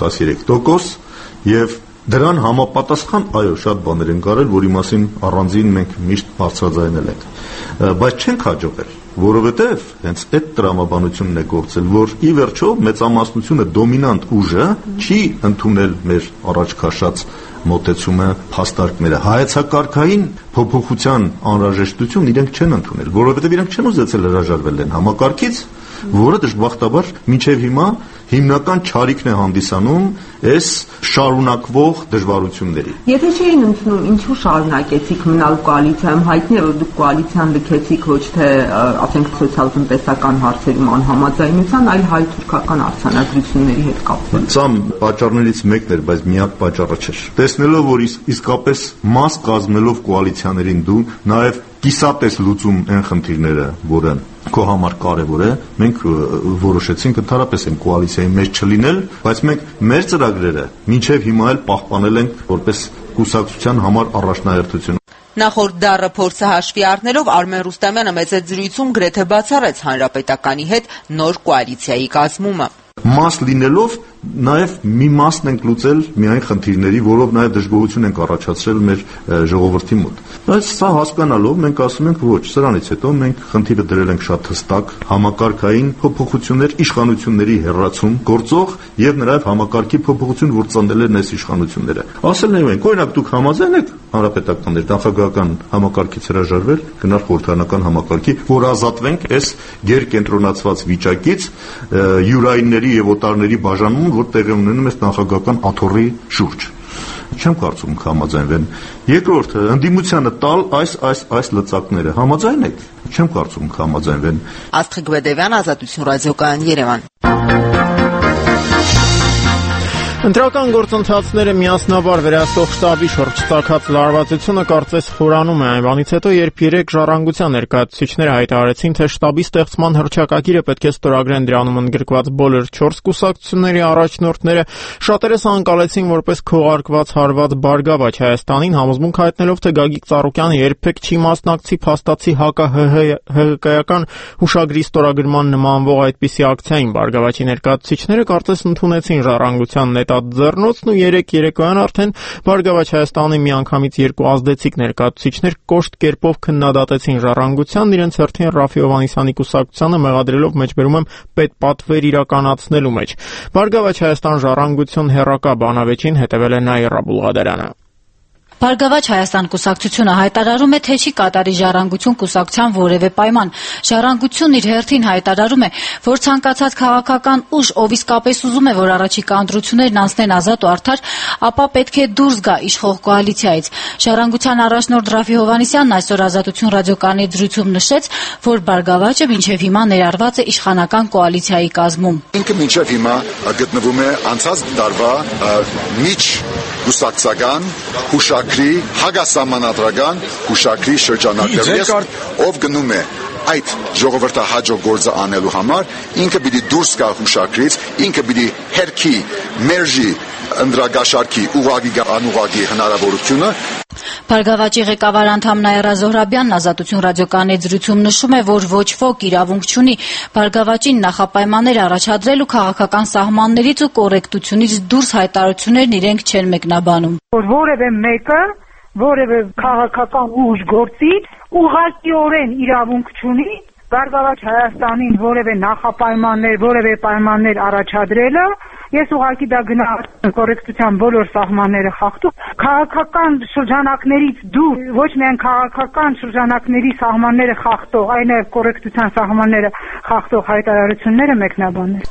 12-13% եւ դրան համապատասխան, այո, շատ բաներ են կարել, որի մասին առանձին մենք միշտ բարձրաձայնել ենք, բայց չենք հաջողել, որովհետեւ հենց այդ տրամաբանությունն է գործել, որ ի վերջո մեծամասնությունը դոմինանտ ուժը չի ընդունել մեր առաջ քաշած մոտեցումը, փաստարկները, հայեցակարգային փոփոխության անհրաժեշտություն իրենք չեն ընդունել, որովհետեւ իրենք չեն ուզեցել հրաժարվել են համակարգից, որը դժբախտաբար մինչև հիմա հիմնական չարիքն է հանդիսանում այս շարունակվող դժվարությունների։ Եթե չէին ընդունում, ինչու շարունակեցիք մնալ կոալիցիայում, հայտնի է, որ դուք կոալիցիան լքեցիք ոչ թե ասենք սոցիալ-տնտեսական հարցերում անհամաձայնության, այլ հայ-թուրքական արձանագրությունների հետ կապված։ Սա պատճառներից մեկն էր, բայց միակ պատճառը չէր։ Տեսնելով, որ իսկապես մաս կազմելով կոալիցիաներին դու նաև կիսատես լուծում այն խնդիրները, որը քո համար կարևոր է, մենք որոշեցինք ընդհանրապես այն կոալիցիայի մեջ չլինել, բայց մենք մեր ծրագրերը մինչև հիմա էլ պահպանել ենք որպես կուսակցության համար առաջնահերթություն։ Նախորդ դառը փորձը հաշվի առնելով Արմեն Ռուստամյանը մեծ զրույցում գրեթե բացառեց Հանրապետականի հետ նոր կոալիցիայի կազմումը։ Մաս լինելով նաև մի մասն ենք լուծել միայն խնդիրների, որով նաև դժգոհություն ենք առաջացրել մեր ժողովրդի մոտ։ Բայց սա հասկանալով մենք ասում ենք ոչ, սրանից հետո մենք խնդիրը դրել ենք շատ հստակ, համակարգային փոփոխություններ, իշխանությունների հեռացում գործող եւ նաև համակարգի փոփոխություն, որ ծննել են այս իշխանությունները։ Ասել ենք, օրինակ դուք համաձայն եք հանրապետականներ նախագահական համակարգից հրաժարվել, գնալ խորհրդարանական համակարգի, որ ազատվենք այս գերկենտրոնացված վիճակից, յուրայինների եւ օտարների բաժանումը, որ տեղի ունենում է նախագահական աթոռի շուրջ։ Չեմ կարծում կհամաձայնվեն։ Երկրորդը, ընդդիմությանը տալ այս լծակները համաձայն եք։ Չեմ կարծում կհամաձայնվեն։ Աստղիկ Բեդևյան, Ազատություն ռադիոկայան, Երևան։ Ընտրական գործընթացները միասնաբար վերահսող շտաբի շուրջ ցակած լարվածությունը կարծես խորանում է այն բանից հետո, երբ 3 ժառանգության ներկայացուցիչները հայտարարեցին, թե շտաբի ստեղծման հռչակագիրը պետք է ստորագրեն դրանում ընդգրկված բոլոր 4 կուսակցությունների առաջնորդները, շատերս անկալեցին որպես քողարկված հարված Բարգավաճ Հայաստանին, համոզմունք հայտնելով, թե Գագիկ Ծառուկյանը երբեք չի մասնակցի փաստացի ՀԿՀ-ական հուշագրի ստորագրման նմանվող այդպիսի ակցիային։ Բարգավաճի ներկայացուցիչները կարծես ընդունեցին ժառանգության ձեռնոցն ու 3 երեկոյան արդեն Բարգավաճ Հայաստանի միանգամից 2 ազդեցիկ ներկայացուցիչներ կոշտ կերպով քննադատեցին ժառանգությանն, իրենց հերթին Ռաֆի Հովհաննիսյանի կուսակցությանը մեղադրելով մեջբերում եմ պետպատվեր իրականացնելու մեջ։ Բարգավաճ Հայաստան ժառանգություն հերրակա բանավեճին հետևել է Նաիրա Բուլղադարյանը։ Բարգավաճ Հայաստան կուսակցությունը հայտարարում է, թե չի կատարի ժառանգություն կուսակցության որևէ պայման։ Ժառանգությունն իր հերթին հայտարարում է, որ ցանկացած քաղաքական ուժ, ով իսկապես ուզում է, որ առաջիկա ընտրություններն անցնեն ազատ ու արդար, ապա պետք է դուրս գա իշխող կոալիցիայից։ Ժառանգության առաջնորդ Ռաֆի Հովհաննիսյանն այսօր Ազատություն ռադիոկայանի զրույցում նշեց, որ Բարգավաճը մինչև հիմա ներառված է իշխանական կոալիցիայի կազմում։ Ինքը մինչև հիմա գտնվում է անցած տարվա միջ կուսակցական հուշագրի հագասահմանադրական հուշագրի շրջանակներով, ով գնում է այդ ժողովրդահաջող գործը անելու համար, ինքը պիտի դուրս գա հուշագրից, ինքը պիտի հերքի մերժի ընդրագաշարքի ուղղակի անուղղակի հնարավորությունը։ Բարգավաճի ղեկավար անդամ Նաիրա Զոհրաբյանն Ազատություն ռադիոկայանի զրույցում նշում է, որ ոչ ոք իրավունք չունի Բարգավաճին նախապայմաններ առաջադրել ու քաղաքական սահմաններից ու կոռեկտությունից դուրս հայտարարություններն իրենք չեն մեկնաբանում։ Որ որևէ մեկը, որևէ քաղաքական ուժ գործի ուղղակիորեն իրավունք չունի Բարգավաճ Հայաստանին որևէ նախապայմաններ, որևէ պայմաններ առաջադրելը, ես ուղղակի դա գնահատում կոռեկտության բոլոր սահմանները խախտում, քաղաքական շրջանակներից դուրս, ոչ միայն քաղաքական շրջանակների սահմանները խախտող, այլ նաև կոռեկտության սահմանները խախտող հայտարարությունները մեկնաբանել։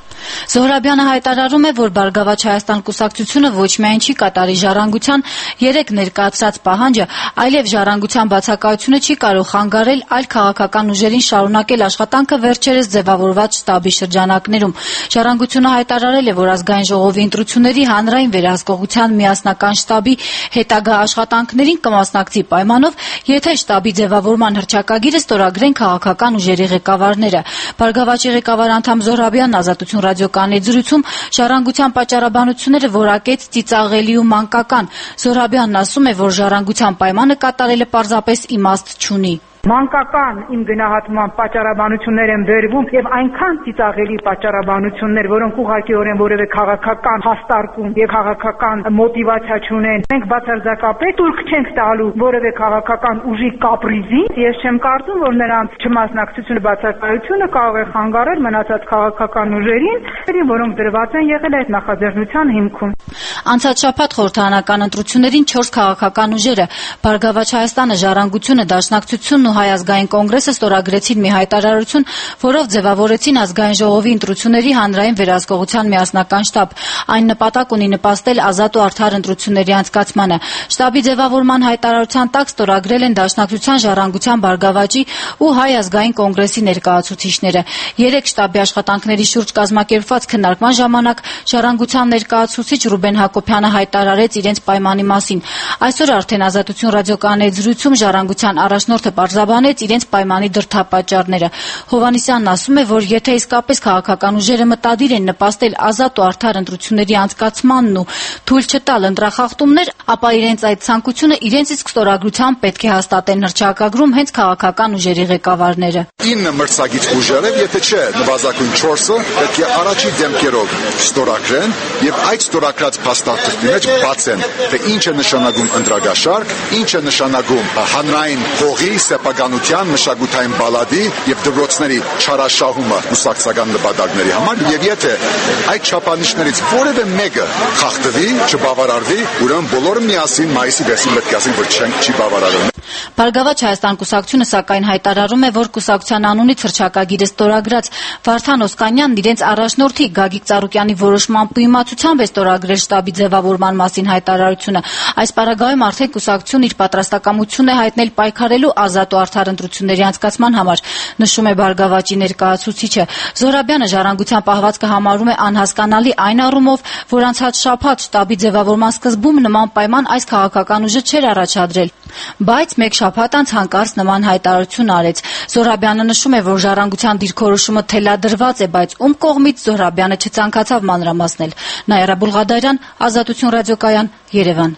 Զոհրաբյանը հայտարարում է, որ Բարգավաճ Հայաստան կուսակցությունը ոչ միայն չի կատարի ժառանգության 3 ներկայացրած պահանջը, այլև ժառանգության բացակայությունը չի կարող խանգարել այլ քաղաքական ուժերին շարունակել աշխատանքը վերջերս ձևավորված շտաբի շրջանակներում։ Ժառանգությունը հայտարարել է, որ ազգային ժողովի ընտրությունների հանրային վերահսկողության միասնական շտաբի հետագա աշխատանքներին կմասնակցի պայմանով, եթե շտաբի ձևավորման հռչակագիրը ստորագրեն քաղաքական ուժերի ղեկավարները։ Բարգավաճի ղեկավար անդամ Զոհրաբյանն Ազատություն ռադիոկայանի զրույցում ժառանգության պատճառաբանությունները որակեց ծիծաղելի ու մանկական։ Զոհրաբյանն ասում է, որ ժառանգության պայմանը կատարելը պարզապես իմաստ չունի։ Մանկական իմ գնահատման պատճառաբանություններ են բերվում եւ այնքան ծիծաղելի պատճառաբանություններ, որոնք ուղղակիորեն որևէ քաղաքական հաստարկում եւ քաղաքական մոտիվացիա չունեն։ Մենք բացարձակապես թույլ չենք տալու որևէ քաղաքական ուժի կապրիզի։ Ես չեմ կարծում, որ նրանց չմասնակցությունը բացակայությունը կարող է խանգարել մնացած քաղաքական ուժերին, որոնք դրված են եղել այդ նախաձեռնության հիմքում։ Անցած շաբաթ խորհրդարանական ընտրություններին 4 քաղաքական ուժերը՝ Բարգավաճ Հայաստանը, Ժառանգությունը, Դաշնակցությունն ու Հայ ազգային կոնգրեսը ստորագրեցին մի հայտարարություն, որով ձևավորեցին ազգային ժողովի ընտրությունների հանրային վերահսկողության միասնական շտաբ։ Այն նպատակ ունի նպաստել ազատ ու արդար ընտրությունների անցկացմանը։ Շտաբի ձևավորման հայտարարության տակ ստորագրել են Դաշնակցության, Ժառանգության, Բարգավաճի ու Հայ ազգային կոնգրեսի ներկայացուցիչները։ 3 շտաբի աշխատանքների շուրջ կազմակերպված քննարկման ժամանակ Ժառանգության ներկայացուցիչ Ռուբեն Հակոբյանը հայտարարեց իրենց պայմանի մասին։ Այսօր արդեն Ազատություն ռադիոկայանի զրույցում Ժառանգության առաջնորդը պարզաբանեց իրենց պայմանի դրդապատճառները։ Հովհաննիսյանն ասում է, որ եթե իսկապես քաղաքական ուժերը մտադիր են նպաստել ազատ ու արդար ընտրությունների անցկացմանն ու թույլ չտալ ընտրախախտումներ, ապա իրենց այդ ցանկությունը իրենց իսկ ստորագրությամբ պետք է հաստատեն հռչակագրում հենց քաղաքական ուժերի ղեկավարները։ 9 մրցակից ուժերով, եթե չէ նվազագույն 4-ը պետք է առաջի դեմքերով ստորագրեն եւ այդ ստորագրած փաստաթղթի մեջ բացեն, թե ինչ է նշանակում ընտրագաշարք, ինչ է նշանակում հանրային հողի, սեփականության, մշակութային բալադի եւ դպրոցների չարաշահումը կուսակցական նպատակների համար, եւ եթե այդ չափանիշներից որևէ մեկը խախտվի, չբավարարվի, ուրեմն բոլորը միասին մայիսի 6-ին պետք է ասեն, որ չի բավարարվում։ Բարգավաճ Հայաստան կուսակցությունը սակայն հայտարարում է, որ կուսակցության անունից հռչակագիրը ստորագրած Վարդան Օսկանյանն իրենց առաջնորդի Գագիկ Ծառուկյանի որոշման իմացությամբ է ստորագրել շտաբի ձևավորման մասին հայտարարությունը։ Այս պարագայում արդեն կուսակցությունն իր պատրաստակամությունն է հայտնել պայքարելու ազատ ու արդար ընտրությունների անցկացման համար, նշում է Բարգավաճի ներկայացուցիչը։ Զոհրաբյանը Ժառանգության պահվածքը համարում է անհասկանալի այն առումով, որ անցած շաբաթ շտաբի ձևավորման սկզբում նման պայման այս քաղաքական ուժը չէր առաջադրել, բայց մեկ շաբաթ անց հանկարծ նման հայտարարություն արեց։ Զոհրաբյանը նշում է, որ Ժառանգության դիրքորոշումը թելադրված է, բայց ում կողմից Զոհրաբյանը չցանկացավ մանրամասնել։ Նաիրա Բուլղադարյան, Ազատություն ռադիոկայան, Երևան։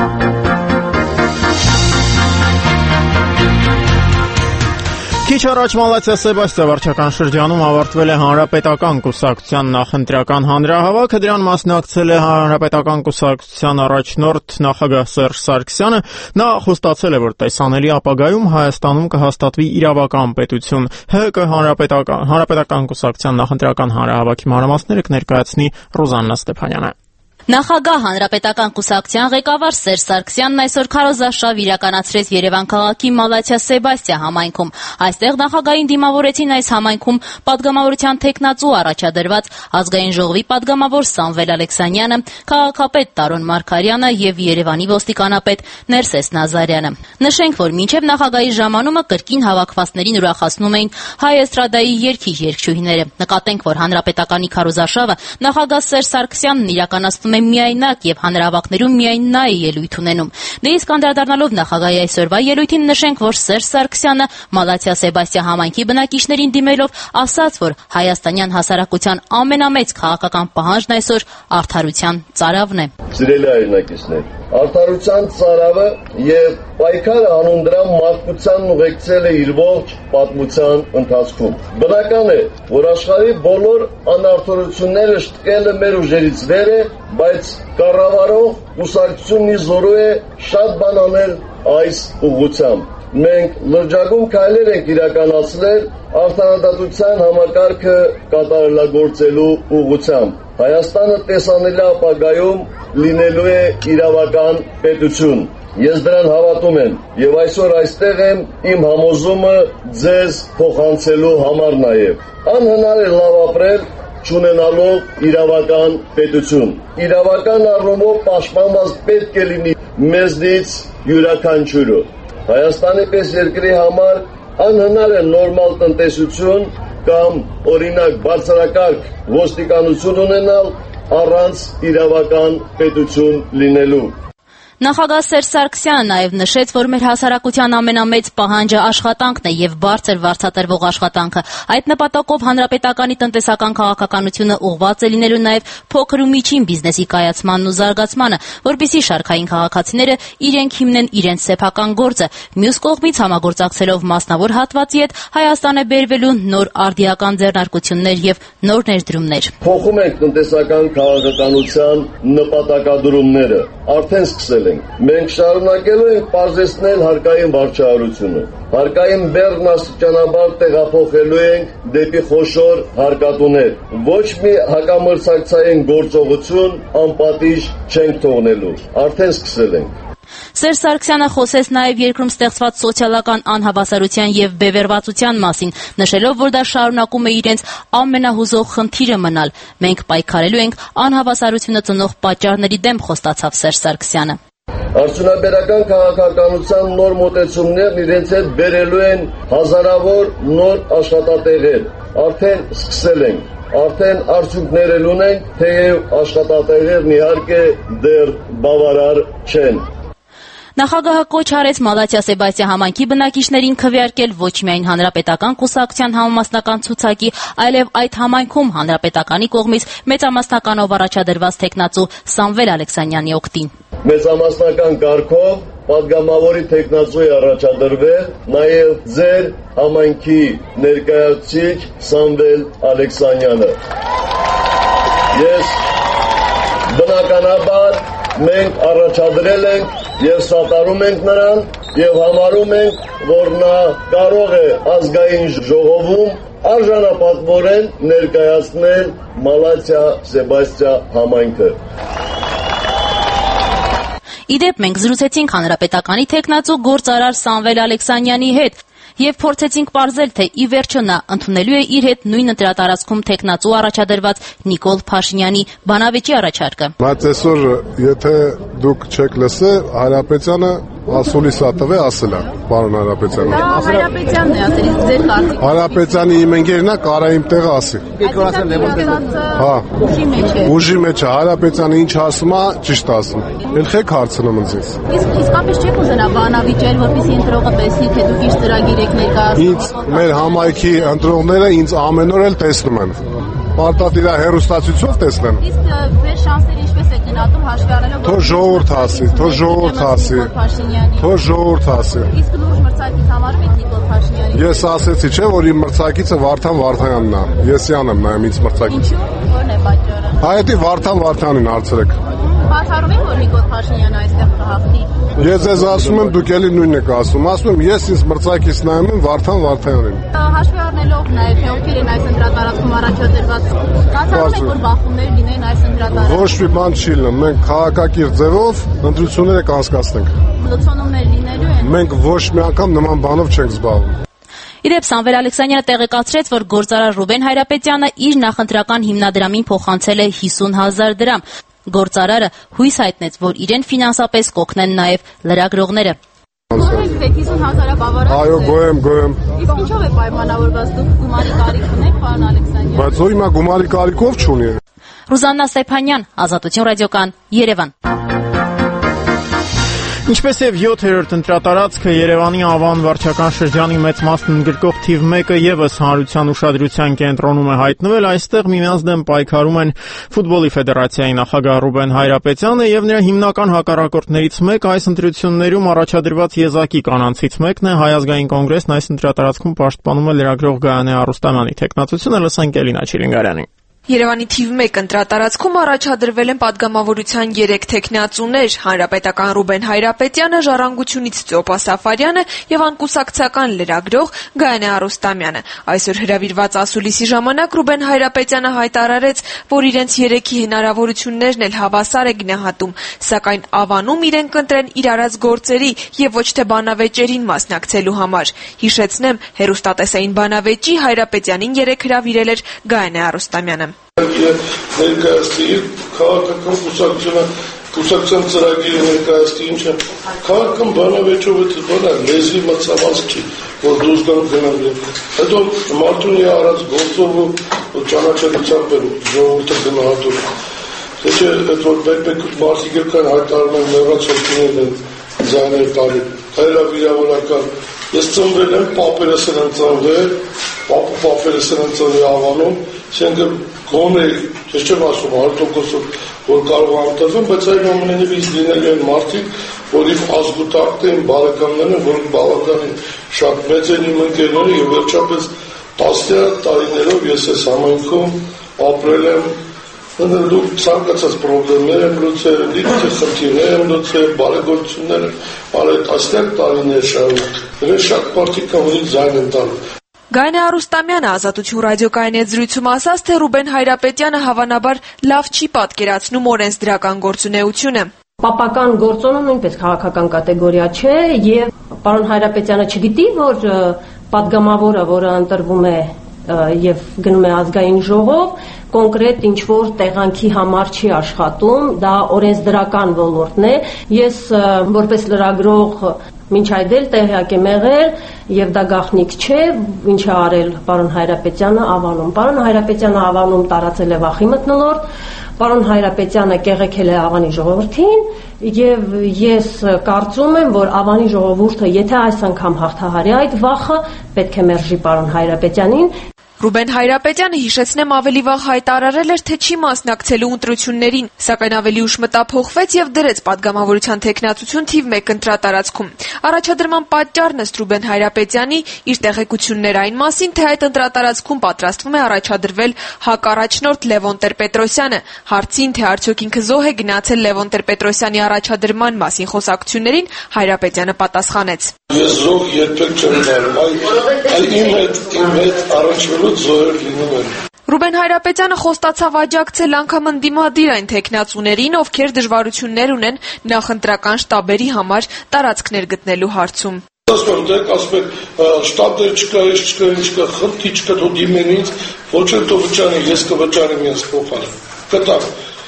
Քիչ առաջ Մալաթիա Սեբաստիա վարչական շրջանում ավարտվել է Հանրապետական կուսակցության նախընտրական հանրահավաքը, դրան մասնակցել է Հանրապետական կուսակցության առաջնորդ նախագահ Սերժ Սարգսյանը։ Նա խոստացել է, որ տեսանելի ապագայում Հայաստանում կհաստատվի իրավական պետություն։ ՀՀԿ Հանրապետական կուսակցության նախընտրական հանրահավաքի մանրամասները կներկայացնի Ռոզաննա Ստեփանյանը։ Նախագահ Հանրապետական կուսակցության ղեկավար Սերժ Սարգսյանն այսօր քարոզարշավ իրականացրեց Երևան քաղաքի Մալաթիա Սեբաստիա համայնքում։ Այստեղ նախագահին դիմավորեցին այս համայնքում падգամավորության թեկնածու առաջադրված ազգային ժողովի падգամավոր Սամվել Ալեքսանյանը, քաղաքապետ Տարոն Մարգարյանը եւ Երևանի ոստիկանապետ Ներսես Նազարյանը։ Նշենք, որ մինչև նախագահի ժամանումը կրկին հավաքվածներին ուրախացնում էին հայ էստրադայի երգիչ-երգչուհիները։ Նկատենք, որ հանրապետականի քարոզարշավը նախագահ Սերժ Սարգսյանն իրականացնում միայնակ եւ հանրահավաքներում միայն նա է ելույթ ունենում։ Դե իսկ անդրադառնալով նախագահի այսօրվա ելույթին նշենք, որ Սերժ Սարգսյանը Մալաթիա Սեբաստիա համայնքի բնակիչներին դիմելով ասաց, որ հայաստանյան հասարակության ամենամեծ քաղաքական պահանջն այսօր արդարության ծարավն է։ Սիրելի հայրենակիցներ, արդարության ծարավը եւ պայքարը անուն դրա մարդկությանն ուղեկցել է իր ողջ պատմության ընթացքում։ Բնական է, որ աշխարհի բոլոր անարդարությունները շտկելը մեր ուժերից վեր է, բայց կառավարող կուսակցությունն զորու է շատ բան անել այս ուղղությամբ։ Մենք լրջագույն քայլեր ենք իրականացրել արդարադատության համակարգը կատարելագործելու ուղղությամբ։ Հայաստանը տեսանելի ապագայում լինելու է իրավական պետություն։ Ես դրան հավատում եմ եւ այսօր այստեղ եմ իմ համոզումը ձեզ փոխանցելու համար նաեւ։ Անհնար է լավ ապրել, չունենալով իրավական պետություն։ Իրավական առումով պաշտպանված պետք է լինի մեզնից յուրաքանչյուրը։ Հայաստանի պես երկրի համար անհնար է նորմալ տնտեսություն կամ օրինակ բարձրակարգ ոստիկանություն ունենալ առանց իրավական պետություն լինելու։ Նախագահ Սերժ Սարգսյանը նաև նշեց, որ մեր հասարակության ամենամեծ պահանջը աշխատանքն է եւ բարձր վարձատրվող աշխատանքը։ Այդ նպատակով հանրապետականի տնտեսական քաղաքականությունը ուղղված է լինելու նաև փոքր ու միջին բիզնեսի կայացմանն ու զարգացմանը, որպեսզի շարքային քաղաքացիները իրենք հիմնեն իրենց սեփական գործը։ Մյուս կողմից համագործակցելով մասնավոր հատվածի հետ Հայաստան է բերվելու նոր արդիական ձեռնարկություններ եւ նոր ներդրումներ։ Փոխում ենք տնտեսական քաղաքականության նպատակադրումները։ Արդեն սկսել ենք։ Մենք շարունակելու ենք պարզեցնել հարկային վարչահարությունը։ Հարկային բեռն աստիճանաբար տեղափոխելու ենք դեպի խոշոր հարկատուներ։ Ոչ մի հակամրցակցային գործողություն անպատիժ չենք թողնելու։ Արդեն սկսել ենք։ Սերժ Սարգսյանը խոսեց նաև երկրում ստեղծված սոցիալական անհավասարության եւ բևեռվածության մասին, նշելով, որ դա շարունակում է իրենց ամենահուզող խնդիրը մնալ։ Մենք պայքարելու ենք անհավասարությունը ծնող պատճառների դեմ, խոստացավ Սերժ Սարգսյանը։ Արդյունաբերական քաղաքականության նոր մոտեցումներն իրենց հետ բերելու են հազարավոր նոր աշխատատեղեր։ Արդեն սկսել ենք։ Արդեն արդյունքներ ունենք, թեև աշխատատեղերն իհարկե դեռ բավարար չեն։ Նախագահը կոչ արեց Մալաթիա Սեբաստիա համայնքի բնակիչներին քվեարկել ոչ միայն հանրապետական կուսակցության համամասնական ցուցակի, այլև այդ համայնքում հանրապետականի կողմից մեծամասնականով առաջադրված թեկնածու Սամվել Ալեքսանյանի օգտին։ Մեծամասնական կարգով պատգամավորի թեկնածու է առաջադրվել նաև ձեր համայնքի ներկայացուցիչ Սամվել Ալեքսանյանը։ Ես բնականաբար մենք առաջադրել ենք եւ սատարում ենք նրան եւ համարում ենք, որ նա կարող է ազգային ժողովում արժանապատվորեն ներկայացնել Մալաթիա Սեբաստիա համայնքը։ Իդեպ մենք զրուցեցինք հանրապետականի թեկնածու գործարար Սամվել Ալեքսանյանի հետ եւ փորձեցինք պարզել, թե ի վերջո նա ընդունելու է իր հետ նույն ընտրատարածքում թեկնածու առաջադրված Նիկոլ Փաշինյանի բանավեճի առաջարկը։ Բայց այսօր եթե դուք չեք լսել, Հայրապետյանը ասուլիսատվե ասել է, պարոն Հայրապետյանը։ Հայրապետյանն է ասել, իսկ ձեր կարծիքով։ Հայրապետյանի իմ ընկերն է, կարա իմ տեղը ասի։ Հա։ Ուժի մեջ է, Հայրապետյանը ինչ ասում է, ճիշտ ասում։ Ելք հարցնում ինձ։ Իսկ իսկապես չեք ուզենա բանավիճել, որպեսզի ընտրողը տեսնի, թե դուք ինչ ծրագիր եք ներկայացնում։ Ինձ մեր համայնքի ընտրողները ինձ ամեն օր էլ տեսնում են։ Պարտադիր է հեռուստացույցով տեսնեն։ Իսկ ձեր շանսերը ինչպես եք գնահատում հաշվի առնելով։ Թող ժողովուրդ ասի, թող ժողովուրդ ասի։ Թող ժողովուրդ ասի։ Իսկ լուրջ մրցակից համարում եք Նիկոլ Փաշինյանին։ Ես ասեցի, չէ, որ իմ մրցակիցը Վարդան Վարդանյանն է։ Եսյանն եմ նայում ինձ մրցակից։ Ինչու՞, որն է պատճառը։ Հայտի Վարդան Վարդանյանին հարցրեք։ Բացառում եք, որ Նիկոլ Փաշինյանը այստեղ կհաղթի։ Ես ձեզ ասում եմ, դուք էլի նույնն եք ասում։ Ասում եմ, ես ինձ մրցակից նայում եմ Վարդան Վարդանյանին։ Հաշվի առնելով նաև թե ովքեր են այս ընտրատարածքում առաջադրված, բացառում եք, որ բախումներ լինեն այս ընտրատարածքում։ Ոչ մի բան չի լինում։ Մենք քաղաքակիրթ ձևով ընտրությունները կանցկացնենք։ Մլցոնումներ լինելու են։ Մենք ոչ մի անգամ նման բանով չենք զբաղվում։ Իդեպ Սամվել Ալեքսանյանը տեղեկացրեց, որ գործարար Ռուբեն Հայրապետյանը իր նախընտրական հիմնադրամին փոխանցել է 50,000 դրամ։ Գործարարը հույս հայտնեց, որ իրեն ֆինանսապես կօգնեն նաև լրագրողները։ Այո, գոյեմ։ Իսկ ինչով է պայմանավորված, դուք գումարի կարիք ունեք, պարոն Ալեքսանյան։ Բայց ո՞ր հիմա գումարի կարիքով չունի։ Ռուզաննա Ստեփանյան, Ազատություն ռադիոկայան, Երևան։ Ինչպես եւ 7-րդ ընտրատարածքը Երևանի Ավան վարչական շրջանի մեծ մասն ընդգրկող թիվ 1-ը եւս հանրության ուշադրության կենտրոնում է հայտնվել, այստեղ միմյանց դեմ պայքարում են ֆուտբոլի ֆեդերացիայի նախագահ Ռուբեն Հայրապետյանը եւ նրա հիմնական հակառակորդներից մեկը այս ընտրություններում առաջադրված եզակի կանանցից մեկն է Հայ ազգային կոնգրեսն այս ընտրատարածքում պաշտպանում է լրագրող Գայանե Արուստամյանի թեկնածությունը, լսենք Էլինա Չիլինգարյանի։ Երևանի թիվ 1 ընտրատարածքում առաջադրվել են պատգամավորության 3 թեկնածուներ՝ հանրապետական Ռուբեն Հայրապետյանը, Ժառանգությունից Ծոպա Սաֆարյանը եւ անկուսակցական լրագրող Գայանե Արուստամյանը։ Այսօր հրավիրված ասուլիսի ժամանակ Ռուբեն Հայրապետյանը հայտարարեց, որ իրենց 3-ի հնարավորություններն էլ հավասար է գնահատում, սակայն Ավանում իրենք կընտրեն իր արած գործերի եւ ոչ թե բանավեճերին մասնակցելու համար։ Հիշեցնեմ, հեռուստատեսային բանավեճի Հայրապետյանին 3 հրավիրել էր Գայանե Արուստամյանը։ Ներկայացրի քաղաքական կուսակցության ծրագիրը ներկայացրի ինչը քաղաքական բանավեճով բանա լեզվի մցավազք չի որ դուրս գան գնալ հետո մարդունի արած գործով ու ճանաչելիությամբ են ժողովուրդը գնահատում թե այդ որ բերբեք մարդիկ կան հայտարարում են մեղած հոգիներ են ձայներ տարի հայրը վիրավորական ես ծնվել եմ պապերս են ընծանվել պապերս են ընծանվել ավանում շենքը գոնե ես չեմ ասում 100% որ կարող անտարվում, բայց այն ամենևից լինելու են մարդիկ, որիվ ազգուտակտ են բարեկամները, որոնք բավականին շատ մեծ են իմ ընկերները եւ վերջապես տասնյակ տարիներով ես այս համայնքում ապրել եմ, դուք ցանկացած խնդիրներ եմ լուծել, դիտի խնդիրներ եմ լուծել, բարեգործություններ եմ, արել տասնյակ տարիներ շարունակ։ Դրանց շատ մարդիկ կամենից ձայն են տալու։ Գայնե Արուստամյանը Ազատություն ռադիոկայանի հետ զրույցում ասաց, թե Ռուբեն Հայրապետյանը հավանաբար լավ չի պատկերացնում օրենսդրական գործունեությունը։ Պապական գործոնը նույնպես քաղաքական կատեգորիա չէ եւ պարոն Հայրապետյանը չգիտի, որ պատգամավորը, որը ընտրվում է եւ գնում է ազգային ժողով, կոնկրետ ինչ-որ տեղանքի համար չի աշխատում, դա օրենսդրական ոլորտն է։ Ես որպես լրագրող մինչ այդ էլ տեղյակ եմ եղել եւ դա գաղտնիք չէ, ինչ է արել պարոն Հայրապետյանը Ավանում։ Պարոն Հայրապետյանը Ավանում տարածել է վախի մթնոլորտ, պարոն Հայրապետյանը կեղեքել է Ավանի ժողովրդին եւ ես կարծում եմ, որ Ավանի ժողովուրդը, եթե այս անգամ հաղթահարի այդ վախը, պետք է մերժի պարոն Հայրապետյանին։ Ռուբեն Հայրապետյանը, հիշեցնեմ, ավելի վաղ հայտարարել էր, թե չի մասնակցելու ընտրություններին, սակայն ավելի ուշ մտափոխվեց եւ դրեց падգամավորության թեկնածություն թիվ 1 ընտրատարածքում։ Առաջադրման պատճառն ըստ Ռուբեն Հայրապետյանի իր տեղեկություններ այն մասին, թե այդ ընտրատարածքում պատրաստվում է առաջադրվել հակառաջնորդ Լևոն Տեր-Պետրոսյանը։ Հարցին, թե արդյոք ինքը զոհ է գնացել Լևոն Տեր-Պետրոսյանի առաջադրման մասին խոսակցություններին, Հայրապետյանը պատասխանեց. Ես զոհ երբեք չեմ դառնում, այլ իմ հետ առաջվելուց զոհեր լինում են։ Ռուբեն Հայրապետյանը խոստացավ աջակցել անգամ ընդդիմադիր այն թեկնածուներին, ովքեր դժվարություններ ունեն նախընտրական շտաբերի համար տարածքներ գտնելու հարցում։ Ասում եք, շտաբներ չկա, խնդի չկա, թող դիմեն ինձ, ոչ էլ թող վճարի, ես կվճարեմ ես փոխարեն։ Կտակ։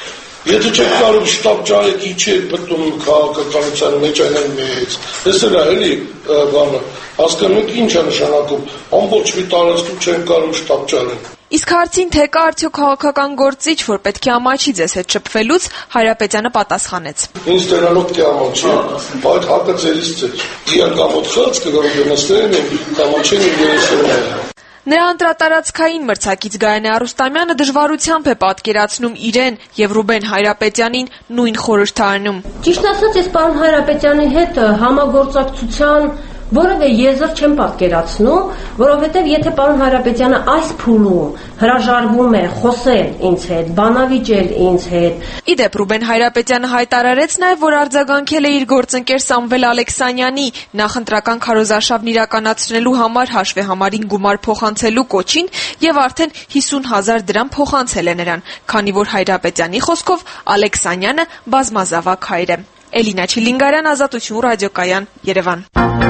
Եթե չեք կարող շտաբ ճարեք, ի չեք պտում քաղաքականության մեջ այն մեծ։ Ես էլ էլի բանը, հասկանում եք ինչ է նշանակում, ամբողջ մի տարածքում չեն կարող շտաբ ճարեն։ Իսկ հարցին, թե կա արդյոք քաղաքական գործիչ, որ պետք է ամաչի ձեզ հետ շփվելուց, Հայրապետյանը պատասխանեց. Ինձ տերանով կի ամաչի, բայց հակը ձերից ձեր։ Իան կամոտ խած կգարում դնստեն են, կամաչեն ու երեսերում։ Նրա ընտրատարածքային մրցակից Գայնե Արուստամյանը դժվարությամբ է պատկերացնում իրեն եւ Ռուբեն Հայրապետյանին նույն խորհրդարանում։ Ճիշտ ասած, ես պարոն Հայրապետյանի հետ համագործակցության որևէ եզր չեմ պատկերացնում, որովհետև եթե պարոն Հայրապետյանը այս փուլում հրաժարվում է խոսել ինձ հետ, բանավիճել ինձ հետ։ Իդեպ Ռուբեն Հայրապետյանը հայտարարեց նաև, որ արձագանքել է իր գործընկեր Սամվել Ալեքսանյանի նախընտրական քարոզարշավն իրականացնելու համար հաշվեհամարին գումար փոխանցելու կոչին եւ արդեն 50,000 դրամ փոխանցել է նրան, քանի որ Հայրապետյանի խոսքով Ալեքսանյանը բազմազավակ հայր է։ Էլինա Չիլինգարյան, Ազատություն ռադիոկայան, Երևան։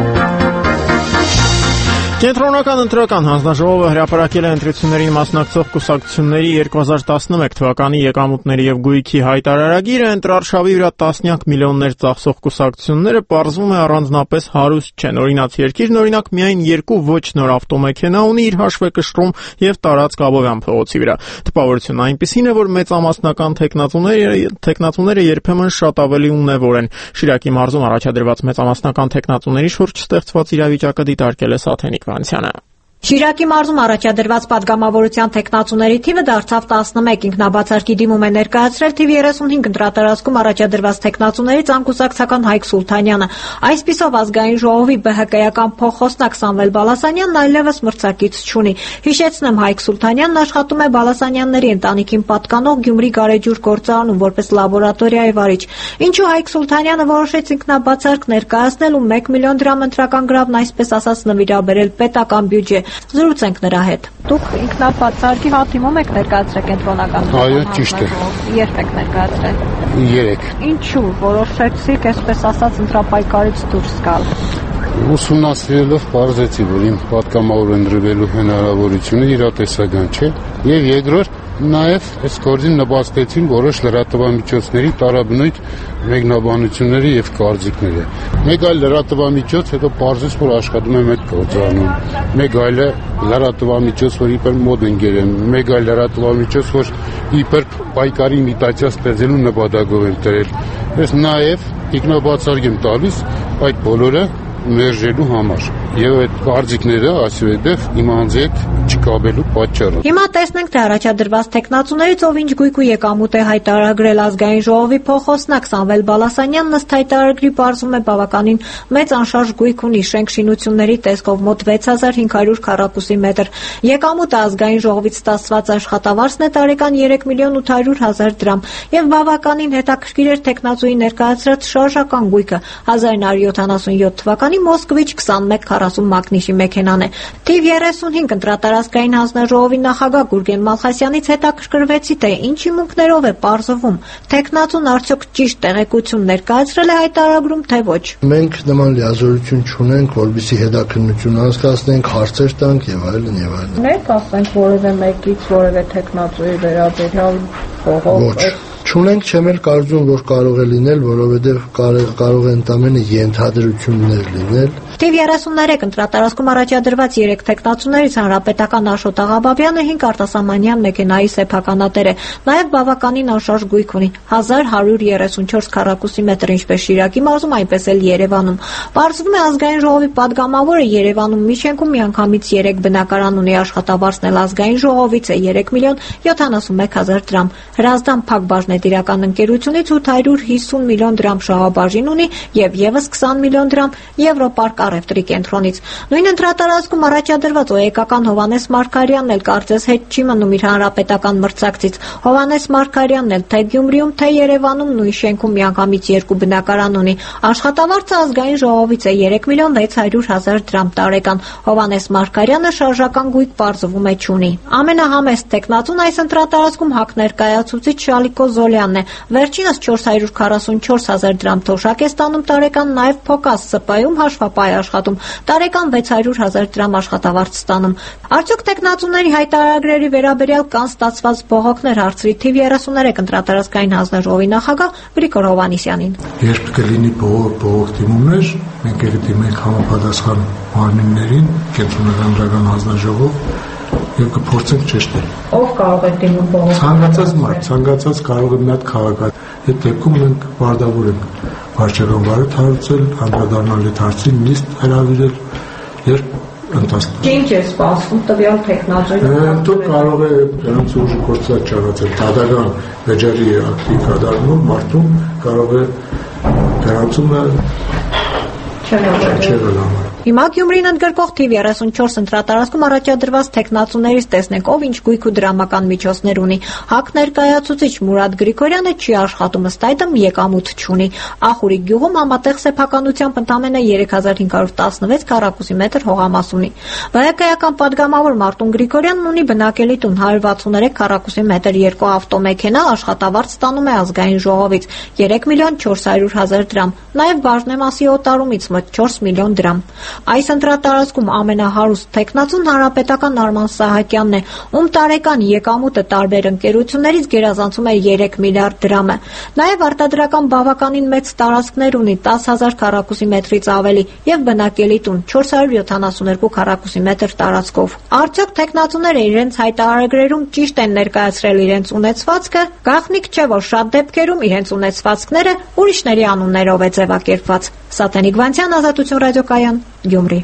Կենտրոնական ընտրական հանձնաժողովը հրապարակել է ընտրություններին մասնակցող կուսակցությունների 2011 թվականի եկամուտների եւ գույքի հայտարարագիրը, ընտրարշավի վրա տասնյակ միլիոններ ծախսող կուսակցությունները պարզվում է առանձնապես հարուստ չեն։ Օրինաց երկիրն օրինակ միայն 2 ոչ նոր ավտոմեքենա ունի իր հաշվեկշռում եւ տարածք Աբովյան փողոցի վրա։ Տպավորությունն այնպիսին է, որ մեծամասնական տեխնացուները երբեմն շատ ավելի ունևոր են։ Շիրակի մարզում առաջադրված մեծամասնական տեխնացուների շուրջ ստեղծված իրավիճակը դիտարկել է Սաթենիկ Վանցյանը։ Շիրակի մարզում առաջադրված падգամավորության տեխնացուների թիվը դարձավ 11, ինքնաբացարկի դիմում է ներկայացրել թիվ 35 ընտրատարածքում առաջադրված տեխնացուներից անկուսակցական Հայկ Սուլթանյանը։ Այսպիսով ազգային ժողովի ԲՀԿ-ական փոխխոսնակ Սամվել Բալասանյանն այլևս մրցակից չունի։ Հիշեցնեմ, Հայկ Սուլթանյանն աշխատում է Բալասանյանների ընտանիքին պատկանող Գյումրի գարեջուր գործարանում որպես լաբորատորիայի վարիչ։ Ինչու Հայկ Սուլթանյանը որոշեց ինքնաբացարկ ներկայացնել ու 1 միլիոն դրամ ընտրական գրավն այսպես ասած նվիրաբերել պետական բյուջե։ Զրուցենք նրա հետ։ Դուք ինքնաբացարկի հատիմում եք ներկայացրել կենտրոնական։ Այո, ճիշտ է։ Երբ եք ներկայացրել։ 3։ Ինչու որոշեցիք այսպես ասած ընտրապայքարից դուրս գալ։ Ուսումնասիրելով պարզեցի, որ իմ պատգամավոր ընտրվելու հնարավորությունը իրատեսական չէ, եւ երկրորդ Նաև այս գործին նպաստեցին որոշ լրատվամիջոցների տարաբնույթ մեկնաբանությունները եւ կարծիքները։ Մեկ այլ լրատվամիջոց հետո պարզեց, որ աշխատում է մեկ գործանում։ Մեկ այլը լրատվամիջոց, որ իբր մոդ ընկեր են, մեկ այլ լրատվամիջոց, որ իբր պայքարի իմիտացիա ստեղծելու նպատակով են դրել։ Ես նաև ինքնաբացարկ եմ տալիս այդ բոլորը մերժելու համար եւ այդ կարծիքները այսուհետեւ իմ անձեկ չկաբելու պատճառը։ Հիմա տեսնենք, թե առաջադրված տեխնացուներից ով ինչ գույք ու եկամուտ է հայտարարել ազգային ժողովի փոխոսնակ Սամվել Բալասանյանն ըստ հայտարարագրի բարձում է բավականին մեծ անշարժ գույք ունի շենք-շինությունների տեսքով մոտ 6500 քառակուսի մետր։ Եկամուտը ազգային ժողովից ստացված աշխատավարձն է տարեկան 3.800.000 դրամ եւ բավականին հետաքրքիր էր տեխնացուի ներկայացրած շարժական գույքը 1977 թվականի Մոսկվիչ 2140 մագնիշի մեքենան է։ Թիվ 35 ընտրատարածքային հանձնաժողովի նախագահ Գուրգեն Մալխասյանից հետաքրքրվեցի, թե ինչ հիմունքներով է պարզվում, տեխնացուն արդյոք ճիշտ տեղեկություն ներկայացրել է հայտարարագրում, թե ոչ։ Մենք նման լիազորություն չունենք, որովհետեւ հետաքննություն անցկացնենք, հարցեր տանք եւ այլն եւ այլն։ Ներկայացնենք որևէ մեկից որևէ տեխնացուի վերաբերյալ փողով Չունենք, չեմ էլ կարծում, որ կարող է լինել, որովհետև կարող է ընդամենը ենթադրություններ լինել։ Թիվ 33 ընտրատարածքում առաջադրված 3 տեխնացուներից հանրապետական Աշոտ Աղաբաբյանը 5 արտասահմանյան մեքենայի սեփականատեր է, նաև բավականին անշարժ գույք ունի 1134 քառակուսի մետր, ինչպես Շիրակի մարզում, այնպես էլ Երևանում։ Պարզվում է ազգային ժողովի падգամավորը Երևանում մի շենքում միանգամից 3 բնակարան ունի, աշխատավարձն էլ ազգային ժողովից է 3.071.000 դրամ։ Հրազդան Փակ բաժնետիրական ընկերությունից 850 միլիոն դրամ շահաբաժին ունի եւ եւս 20 միլիոն դրամ Եվրոպարկ առևտրի կենտրոնից։ Նույն ընտրատարածքում առաջադրված օեկական Հովանես Մարգարյանն էլ կարծես հետ չի մնում իր հանրապետական մրցակցից։ Հովանես Մարգարյանն էլ թե Գյումրիում, թե Երևանում նույն շենքում միանգամից 2 բնակարան ունի։ Աշխատավարձը ազգային ժողովից է 3.600.000 դրամ տարեկան։ Հովանես Մարգարյանը շարժական գույք պարզվում է չունի։ Ամենահամեստ տեխնացուն այս ընտրատարածքում ՀԱԿ ներկայացուցիչ Շալիկո Զոլյանն է։ Վերջինս 444.000 դրամ թոշակ է ստանում տարեկան, նաև Փոկաս ՍՊ-ում հաշվապահ աշխատում, տարեկան 600.000 դրամ աշխատավարձ ստանում։ Արդյոք տեխնացուների հայտարարագրերի վերաբերյալ կան ստացված բողոքներ, հարցրի թիվ 33 ընտրատարածքային հանձնաժողովի նախագահ Գրիգոր Հովհաննիսյանին։ Երբ կլինի բողոք դիմումներ, մենք կդիմենք համապատասխան մարմիններին, կենտրոնական հանձնաժողով եւ կփորձենք ճշտել։ Ով կարող է դիմում բողոք։ Ցանկացած մարդ, ցանկացած կարող է մի հատ քաղաքացի։ Այդ դեպքում մենք վարդավորենք վարչական վարույթ հարուցել, անդրադառնալ այդ հարցին, նիստ հրավիրել, երբ ընթացքում։ Ինչ է սպասվում տվյալ տեխնոլոգիայի։ Դուք կարող է դրանց ուժը կորցրած չարացել դատական վեճերի ակտի կատարումով մարդուն կարող է դրանցումը չեղել։ Հիմա Գյումրին ընդգրկող թիվ 34 ընտրատարածքում առաջադրված տեխնացուներից տեսնենք ով ինչ գույք ու դրամական միջոցներ ունի։ ՀԱԿ ներկայացուցիչ Մուրադ Գրիգորյանը չի աշխատում, ըստ այդմ եկամուտ չունի։ Ախուրի գյուղում համատեղ սեփականությամբ ընդամենը 3516 քառակուսի մետր հողամաս ունի։ Վայակայական падգամավոր Մարտուն Գրիգորյանն ունի բնակելի տուն 163 քառակուսի մետր, 2 ավտոմեքենա, աշխատավարձ ստանում է ազգային ժողովից 3.400.000 դրամ, նաև Բաժնեմասի օտարումից մոտ 4 միլիոն դրամ։ Այս ընտրատարածքում ամենահարուստ տեխնացուն հանրապետական Արման Սահակյանն է, ում տարեկան եկամուտը տարբեր ընկերություններից գերազանցում է 3 միլիարդ դրամը։ Նաև արտադրական բավականին մեծ տարածքներ ունի 10,000 քառակուսի մետրից ավելի եւ բնակելի տուն 472 քառակուսի մետր տարածքով։ Արդյոք տեխնացուները իրենց հայտարարագրերում ճիշտ են ներկայացրել իրենց ունեցվածքը։ Գաղտնիք չէ, որ շատ դեպքերում իրենց ունեցվածքները ուրիշների անուններով է ձևակերպված։ Սաթենիկ Վանցյան, Ազատություն ռադիոկայան, Գյումրի։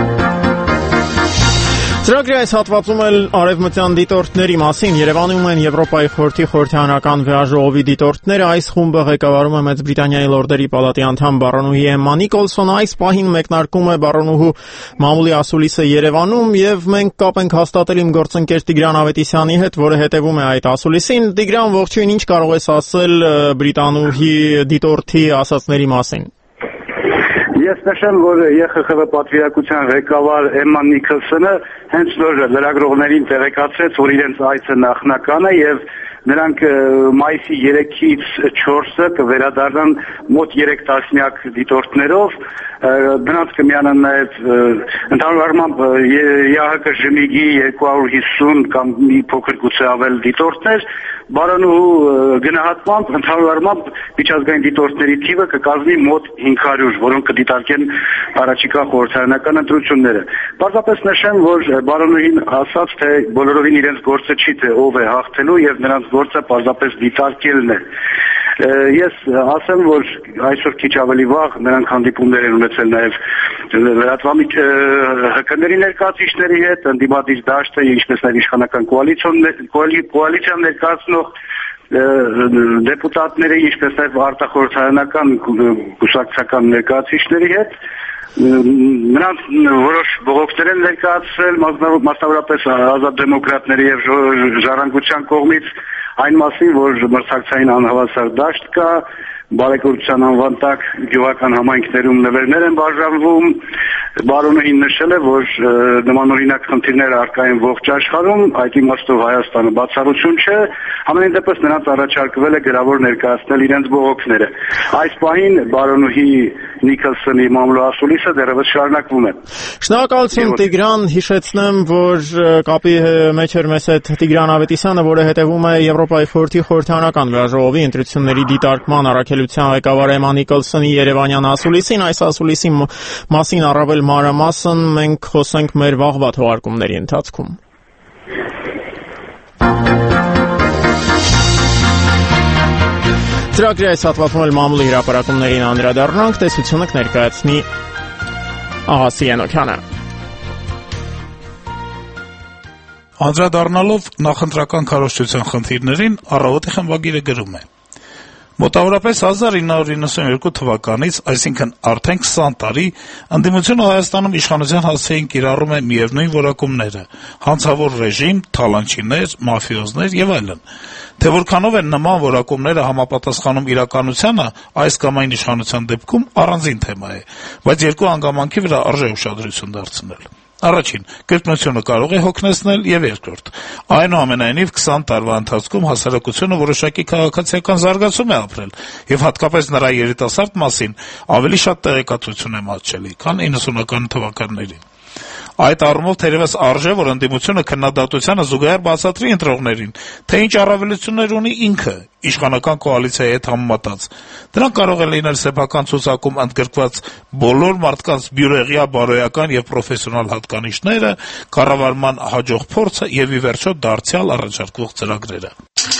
Ծրագրի այս հատվածում էլ արևմտյան դիտորդների մասին Երևանում են Եվրոպայի խորհրդի խորհրդարանական վեաժողովի դիտորդները։ Այս խումբը ղեկավարում է Մեծ Բրիտանիայի լորդերի պալատի անդամ բարոնուհի Էմմա Նիկոլսոնը։ Այս պահին մեկնարկում է բարոնուհու մամուլի ասուլիսը Երևանում եւ մենք կապ ենք հաստատել իմ գործընկեր Տիգրան Ավետիսյանի հետ, որը հետևում է այդ ասուլիսին։ Տիգրան, ողջույն, ինչ կարող ես ասել բրիտանուհի դիտորդի ասածների մասին։ Ես նշեմ, որ ԵԽԽՎ պատվիրակության ղեկավար Էմմա Նիկոլսոնը հենց նոր լրագրողներին տեղեկացրեց, որ իրենց այցը նախնական է եւ նրանք մայիսի 3-ից 4-ը կվերադառնան մոտ 3 տասնյակ դիտորդներով, նրանց կմիանան նաև ընդհանուր առմամբ ԵԱՀԿ ժմիգի 250 կամ մի փոքր գուցե ավել դիտորդներ, բարոնուհու գնահատմամբ ընդհանուր առմամբ միջազգային դիտորդների թիվը կկազմի մոտ 500, որոնք կդիտարկեն առաջիկա խորհրդարանական ընտրությունները։ Պարզապես նշեմ, որ բարոնուհին ասաց, թե բոլորովին իրենց գործը չի, թե ով է հաղթելու եւ նրանց գործը պարզապես դիտարկելն է։ Ես ասեմ, որ այսօր քիչ ավելի վաղ նրանք հանդիպումներ են ունեցել նաև ՀԿ-ների ներկայացուցիչների հետ, ընդդիմադիր դաշտը, ինչպես նաև իշխանական կոալիցիան ներկայացնող դեպուտատների, ինչպես նաև արտախորհրդարանական կուսակցական ներկայացուցիչների հետ։ Նրանց որոշ բողոքներ են ներկայացրել, մասնավորապես ազատ դեմոկրատների եւ ժառանգության կողմից այն մասին, որ մրցակցային անհավասար դաշտ կա, բարեգործության անվան տակ գյուղական համայնքներում նվերներ են բաժանվում, բարոնուհին նշել է, որ նմանօրինակ խնդիրներ առկա են ողջ աշխարհում, այդ իմաստով Հայաստանը բացառություն չէ, ամենայն դեպս նրանց առաջարկվել է գրավոր ներկայացնել իրենց բողոքները։ Այս պահին բարոնուհի Նիկոլսոնի մամլոասուլիսը դեռևս շարունակվում է։ Շնորհակալություն Տիգրան, հիշեցնեմ, որ կապի մեջ էր մեզ հետ Տիգրան Ավետիսյանը, որը հետևում է Եվրոպայի խորհրդի խորհրդարանական վեաժողովի ընտրությունների դիտարկման առաքելության ղեկավար Էմմա Նիկոլսոնի երևանյան ասուլիսին, այս ասուլիսի մասին առավել մանրամասն մենք խոսենք մեր վաղվա թողարկումների ընթացքում։ Ծրագրի այս հատվածում էլ մամուլի հրապարակումներին անդրադառնանք, տեսությունը կներկայացնի Աղասի Ենոքյանը։ Անդրադառնալով նախընտրական քարոզչության խնդիրներին, Առավոտի խմբագիրը գրում է. Մոտավորապես 1992 թվականից, այսինքն արդեն 20 տարի, ընդդիմությունը Հայաստանում իշխանության հասցեին կիրառում է միևնույն որակումները՝ հանցավոր ռեժիմ, թալանչիներ, մաֆիոզներ եւ այլն։ Թե որքանով են նման որակումները համապատասխանում իրականությանը, այս կամ այն իշխանության դեպքում առանձին թեմա է, բայց երկու հանգամանքի վրա արժե ուշադրություն դարձնել։ Առաջին, կրկնությունը կարող է հոգնեցնել, եւ երկրորդ, այնուամենայնիվ 20 տարվա ընթացքում հասարակությունը որոշակի քաղաքացիական զարգացում է ապրել, եւ հատկապես նրա երիտասարդ մասին ավելի շատ տեղեկատվություն է մատչելի, քան 90-ական թվականներին։ Այդ առումով թերևս արժե, որ ընդդիմությունը քննադատությանը զուգահեռ բացատրի ընտրողներին, թե ինչ առավելություններ ունի ինքը իշխանական կոալիցիայի հետ համեմատած։ Դրանք կարող են լինել սեփական ցուցակում ընդգրկված բոլոր մարդկանց բյուրեղյա բարոյական եւ պրոֆեսիոնալ հատկանիշները, կառավարման հաջող փորձը եւ ի վերջո դարձյալ առաջարկվող ծրագրերը։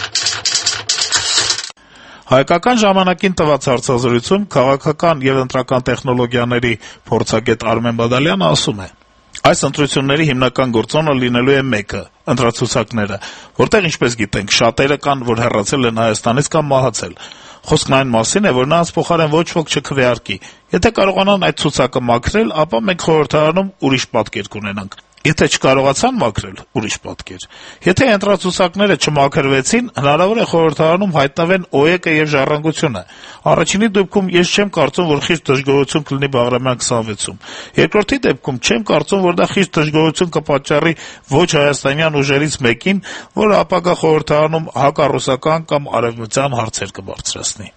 Հայկական ժամանակին տված հարցազրույցում քաղաքական եւ ընտրական տեխնոլոգիաների փորձագետ Արմեն Բադալյանը ասում է. Այս ընտրությունների հիմնական գործոնը լինելու է մեկը՝ ընտրացուցակները, որտեղ, ինչպես գիտենք, շատերը կան, որ հեռացել են Հայաստանից կամ մահացել։ Խոսքն այն մասին է, որ նրանց փոխարեն ոչ ոք չքվեարկի։ Եթե կարողանան այդ ցուցակը մաքրել, ապա մենք խորհրդարանում ուրիշ պատկեր կունենանք։ Եթե չկարողացան մաքրել, ուրիշ պատկեր։ Եթե ընտրացուցակները չմաքրվեցին, հնարավոր է խորհրդարանում հայտնվեն ՕԵԿ-ը եւ Ժառանգությունը։ Առաջինի դեպքում ես չեմ կարծում, որ խիստ դժգոհություն կլինի Բաղրամյան 26-ում։ Երկրորդի դեպքում չեմ կարծում, որ դա խիստ դժգոհություն կպատճառի ոչ հայաստանյան ուժերից մեկին, որը ապագա խորհրդարանում հակառուսական կամ արևմտյան հարցեր կբարձրացնի։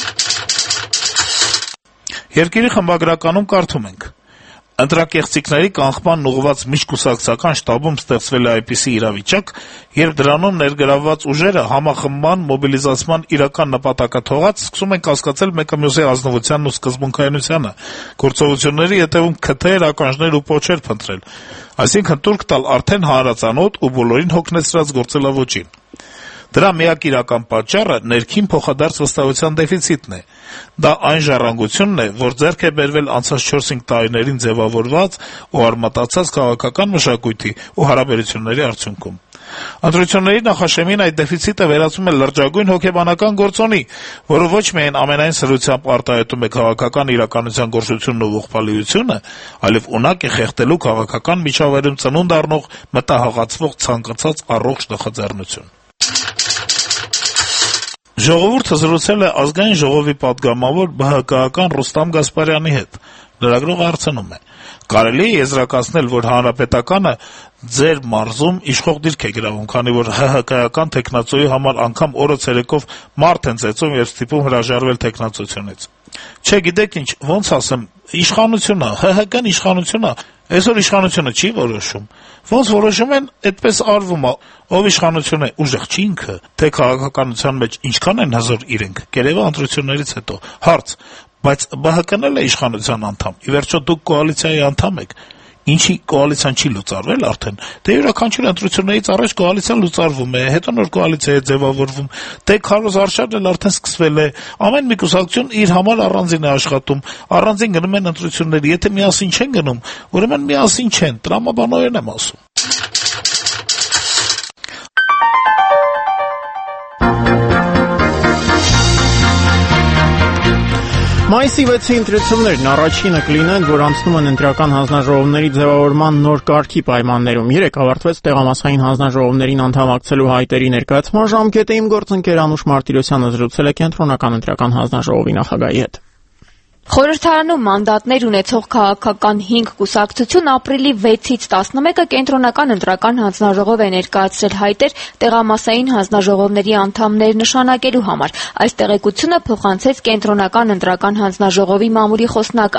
Երկիրի խմբագրականում կարդում ենք. Ընտրակեղծիքների կանխման ուղղված միջկուսակցական շտաբում ստեղծվել է այնպիսի իրավիճակ, երբ դրանում ներգրավված ուժերը համախմբման, մոբիլիզացման իրական նպատակը թողած սկսում են կասկածել մեկը մյուսի ազնվությանն ու սկզբունքայնությանը, գործողությունների հետևում քթեր, ականջներ ու պոչեր փնտրել, այսինքն տուրք տալ արդեն հանրացանոթ ու բոլորին հոգնեցրած գործելավոճին։ Դրա միակ իրական պատճառը ներքին փոխադարձ վստահության դեֆիցիտն է։ Դա այն ժառանգությունն է, որ ձեռք է բերվել անցած 4-5 տարիներին ձևավորված ու արմատացած քաղաքական մշակույթի ու հարաբերությունների արդյունքում։ Ընտրությունների նախաշեմին այդ դեֆիցիտը վերածում է լրջագույն հոգեբանական գործոնի, որը ոչ միայն ամենայն սրությամբ արտահայտում է քաղաքական իրականության գործունեությունն ու ողբալիությունը, այլև ունակ է խեղդելու քաղաքական միջավայրում ծնունդ առնող մտահղացվող ցանկացած առողջ նախաձեռնություն։ Ժողովուրդը զրուցել է ազգային ժողովի պատգամավոր ԲՀԿ-ական Ռուստամ Գասպարյանի հետ։ Լրագրողը հարցնում է. կարելի է եզրակացնել, որ Հանրապետականը ձեր մարզում իշխող դիրք է գրավում, քանի որ ՀՀԿ-ական տեխնացուի համար անգամ օրը ցերեկով մարդ են ծեծում եւ ստիպում հրաժարվել տեխնացությունից։ Չէ, գիտեք ինչ, ոնց ասեմ, իշխանությունը, ՀՀԿ-ն իշխանությունը, այսօր իշխանությունը չի որոշում։ Ոնց որոշում են, այդպես արվում է։ Ով իշխանություն է, ուժեղ չի ինքը, թե քաղաքականության մեջ ինչքան են հզոր իրենք, կերևա ընտրություններից հետո։ Հարց. բայց ԲՀԿ-ն էլ է իշխանության անդամ։ Ի վերջո դուք կոալիցիայի անդամ եք։ Ինչի կոալիցիան չի լուծարվել արդեն, դե յուրաքանչյուր ընտրություններից առաջ կոալիցիան լուծարվում է, հետո նոր կոալիցիա է ձևավորվում, դե Քարոզ Արշակն էլ արդեն սկսվել է, ամեն մի կուսակցություն իր համար առանձին է աշխատում, առանձին գնում են ընտրությունների, եթե միասին չեն գնում, ուրեմն միասին չեն, տրամաբանորեն եմ ասում։ Մայիսի 6-ի ընտրություններն առաջինը կլինեն, որ անցնում են ընտրական հանձնաժողովների ձևավորման նոր կարգի պայմաններում։ Երեկ ավարտվեց տեղամասային հանձնաժողովներին անդամակցելու հայտերի ներկայացման ժամկետը։ Իմ գործընկեր Անուշ Մարտիրոսյանը զրուցել է կենտրոնական ընտրական հանձնաժողովի նախագահի հետ։ Խորհրդարանում մանդատներ ունեցող քաղաքական 5 կուսակցություն ապրիլի 6-ից 11-ը կենտրոնական ընտրական հանձնաժողով է ներկայացրել հայտեր տեղամասային հանձնաժողովների անդամներ նշանակելու համար։ Այս տեղեկությունը փոխանցեց կենտրոնական ընտրական հանձնաժողովի մամուլի խոսնակը։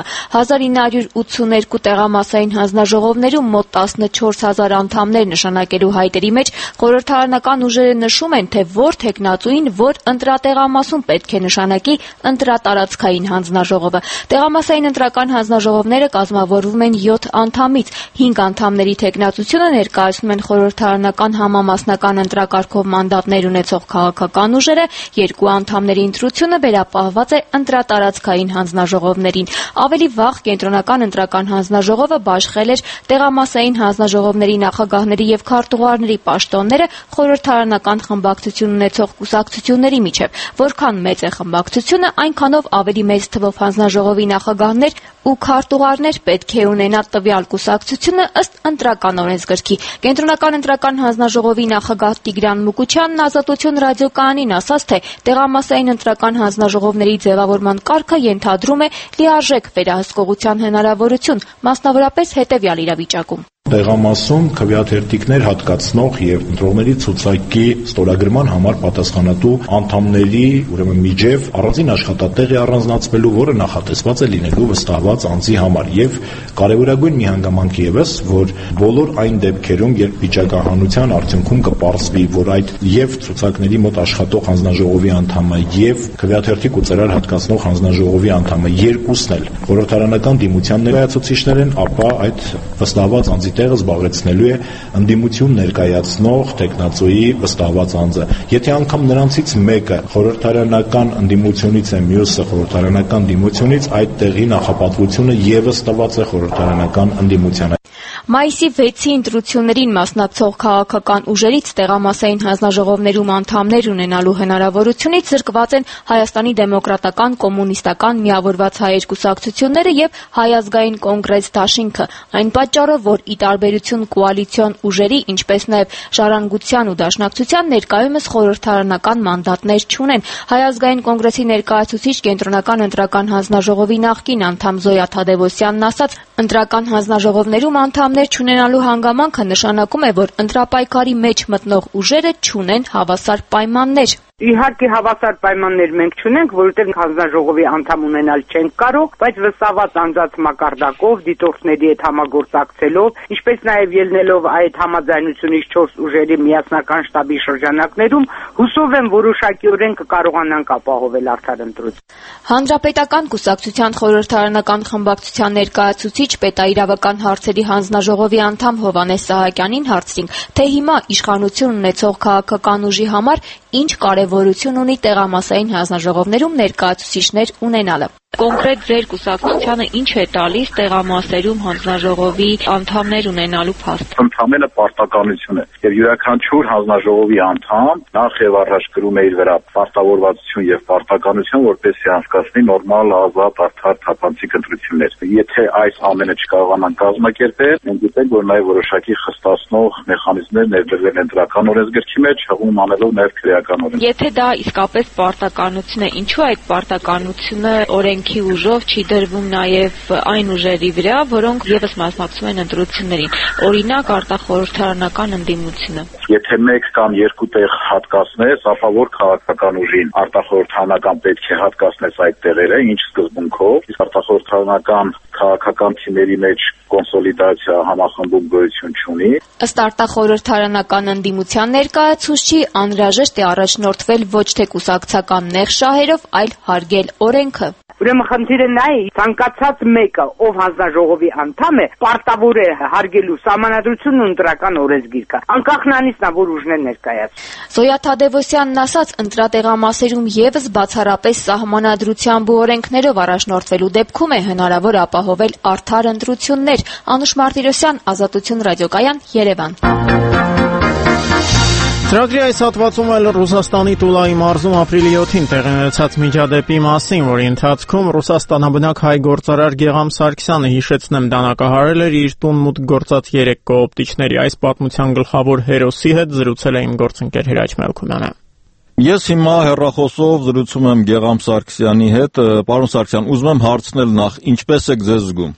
1982 տեղամասային հանձնաժողովներում մոտ 14000 անդամներ նշանակելու հայտերի մեջ խորհրդարանական ուժերը նշում են, թե որ թեկնածուին որ ընտրատեղամասում պետք է նշանակի ընտրատարածքային հանձնաժողովը։ Տեղամասային ընտրական հանձնաժողովները կազմավորվում են 7 անդամից, 5 անդամների թեկնածությունը ներկայացնում են խորհրդարանական համամասնական ընտրակարգով մանդատներ ունեցող քաղաքական ուժերը, 2 անդամների ընտրությունը վերապահված է ընտրատարածքային հանձնաժողովներին։ Ավելի վաղ կենտրոնական ընտրական հանձնաժողովը բաշխել էր տեղամասային հանձնաժողովների նախագահների եւ քարտուղարների պաշտոնները խորհրդարանական խմբակցություն ունեցող կուսակցությունների միջև։ Որքան մեծ է խմբակցությունը, այնքանով ավելի մեծ թվով հանձնաժողովի նախագահներ ու քարտուղարներ պետք է ունենա տվյալ կուսակցությունը ըստ ընտրական օրենսգրքի։ Կենտրոնական ընտրական հանձնաժողովի նախագահ Տիգրան Մուկուչյանն Ազատություն ռադիոկայանին ասաց, թե տեղամասային ընտրական հանձնաժողովների ձևավորման կարգը ենթադրում է լիարժեք վերահսկողության հնարավորություն, մասնավորապես հետևյալ իրավիճակում։ Տեղամասում քվեաթերթիկներ հատկացնող եւ ընտրողների ցուցակի ստորագրման համար պատասխանատու անդամների, ուրեմն միջև առանձին աշխատատեղ է առանձնացվելու, որը նախատեսված է լինելու վստահված անձի համար եւ կարեւորագույն մի հանգամանք եւս, որ բոլոր այն դեպքերում, երբ վիճակահանության արդյունքում կպարզվի, որ այդ եւ ցուցակների մոտ աշխատող հանձնաժողովի անդամը եւ քվեաթերթիկ ու ծրար հատկացնող հանձնաժողովի անդամը երկուսն էլ խորհրդարանական դիմության ներկայացուցիչներ են, ապա այդ վստահված անձի տեղը զբաղեցնելու է ընդդիմություն ներկայացնող տեխնացուի վստահված անձը։ Եթե անգամ նրանցից մեկը խորհրդարանական ընդդիմությունից է, մյուսը խորհրդարանական դիմությունից, այդ տեղի նախապատվությունը եւս տված է խորհրդարանական ընդդիմությանը։ Մայիսի 6-ի ընտրություններին մասնակցող քաղաքական ուժերից տեղամասային հանձնաժողովներում անդամներ ունենալու հնարավորությունից զրկված են Հայաստանի դեմոկրատական կոմունիստական միավորված հայեր կուսակցությունները եւ Հայ ազգային կոնգրես դաշինքը, այն պատճառով, որ ի տարբերություն կոալիցիոն ուժերի, ինչպես նաեւ Ժառանգության ու Դաշնակցության ներկայումս խորհրդարանական մանդատներ չունեն։ Հայ ազգային կոնգրեսի ներկայացուցիչ կենտրոնական ընտրական հանձնաժողովի նախկին անդամ Զոյա Թադևոսյանն ասաց, ընտրական հանձնաժողովներում անդամներ չունենալու հանգամանքը նշանակում է, որ ընտրապայքարի մեջ մտնող ուժերը չունեն հավասար պայմաններ։ Իհարկե հավասար պայմաններ մենք չունենք, որովհետև հանձնաժողովի անդամ ունենալ չենք կարող, բայց վստահված անձած մակարդակով, դիտորդների հետ համագործակցելով, ինչպես նաև ելնելով այդ համաձայնությունից 4 ուժերի միասնական շտաբի շրջանակներում, հուսով եմ որոշակիորեն կկարողանանք ապահովել արդար ընտրություն։ Հանրապետական կուսակցության խորհրդարանական խմբակցության ներկայացուցիչ պետաիրավական հարցերի հանձնաժողովի անդամ Հովհաննես Սահակյանին հարցրինք, թե հիմա իշխանություն ունեցող քաղաքական ուժի համար ինչ կարևորություն ունի տեղամասային հանձնաժողովներում ներկայացուցիչներ ունենալը։ Կոնկրետ ձեր կուսակցությանը ինչ է տալիս տեղամասերում հանձնաժողովի անդամներ ունենալու փաստ։ Ընդամենը պարտականություն է եւ յուրաքանչյուր հանձնաժողովի անդամ նախ եւ առաջ կրում է իր վրա պարտավորվածություն եւ պարտականություն, որպեսզի անցկացնի նորմալ, ազատ, արդար, թափանցիկ ընտրություններ։ Եթե այս ամենը չկարողանան կազմակերպել, մենք գիտենք, որ նաեւ որոշակի խստացնող մեխանիզմներ ներդրվել են ընտրական օրենսգրքի մեջ, հղում անելով նաեւ քրեական օրենսգրք։ Եթե դա իսկապես պարտականություն է, ինչու այդ պարտականությունը օրենք օրենքի ուժով չի դրվում նաև այն ուժերի վրա, որոնք եւս մասնակցում են ընտրություններին, օրինակ արտախորհրդարանական ընդդիմությունը։ Եթե մեկ կամ երկու տեղ հատկացնես, ապա որ քաղաքական ուժին արտախորհրդարանական պետք է հատկացնես այդ տեղերը, ինչ սկզբունքով, իսկ արտախորհրդարանական քաղաքական թիմերի մեջ կոնսոլիդացիա համախմբում գոյություն չունի։ Ըստ արտախորհրդարանական ընդդիմության ներկայացուցչի անհրաժեշտ է առաջնորդվել ոչ թե կուսակցական նեղ շահերով, այլ հարգել օրենքը։ Ուրեմն խնդիրը նա է, ցանկացած մեկը, ով հանձնաժողովի անդամ է, պարտավոր է հարգելու սահմանադրությունն ու ընտրական օրենսգիրքը, անկախ նրանից նա որ ուժն է ներկայացնում։ Զոյա Թադևոսյանն ասաց, ընտրատեղամասերում եւս բացառապես սահմանադրությամբ ու օրենքներով առաջնորդվելու դեպքում է հնարավոր ապահովել արդար ընտրություններ։ Անուշ Մարտիրոսյան, Ազատություն ռադիոկայան, Երևան։ Ծրագրի այս հատվածում էլ Ռուսաստանի Տուլայի մարզում ապրիլի 7-ին տեղի ունեցած միջադեպի մասին, որի ընթացքում Ռուսաստանաբնակ հայ գործարար Գեգամ Սարգսյանը, հիշեցնեմ, դանակահարել էր իր տուն մուտք գործած 3 կոոպտիչների։ Այս պատմության գլխավոր հերոսի հետ զրուցել է իմ գործընկեր Հրաչ Մելքումյանը։ Ես հիմա հեռախոսով զրուցում եմ Գեգամ Սարգսյանի հետ։ Պարոն Սարգսյան, ուզում եմ հարցնել նախ, ինչպես եք ձեզ զգում։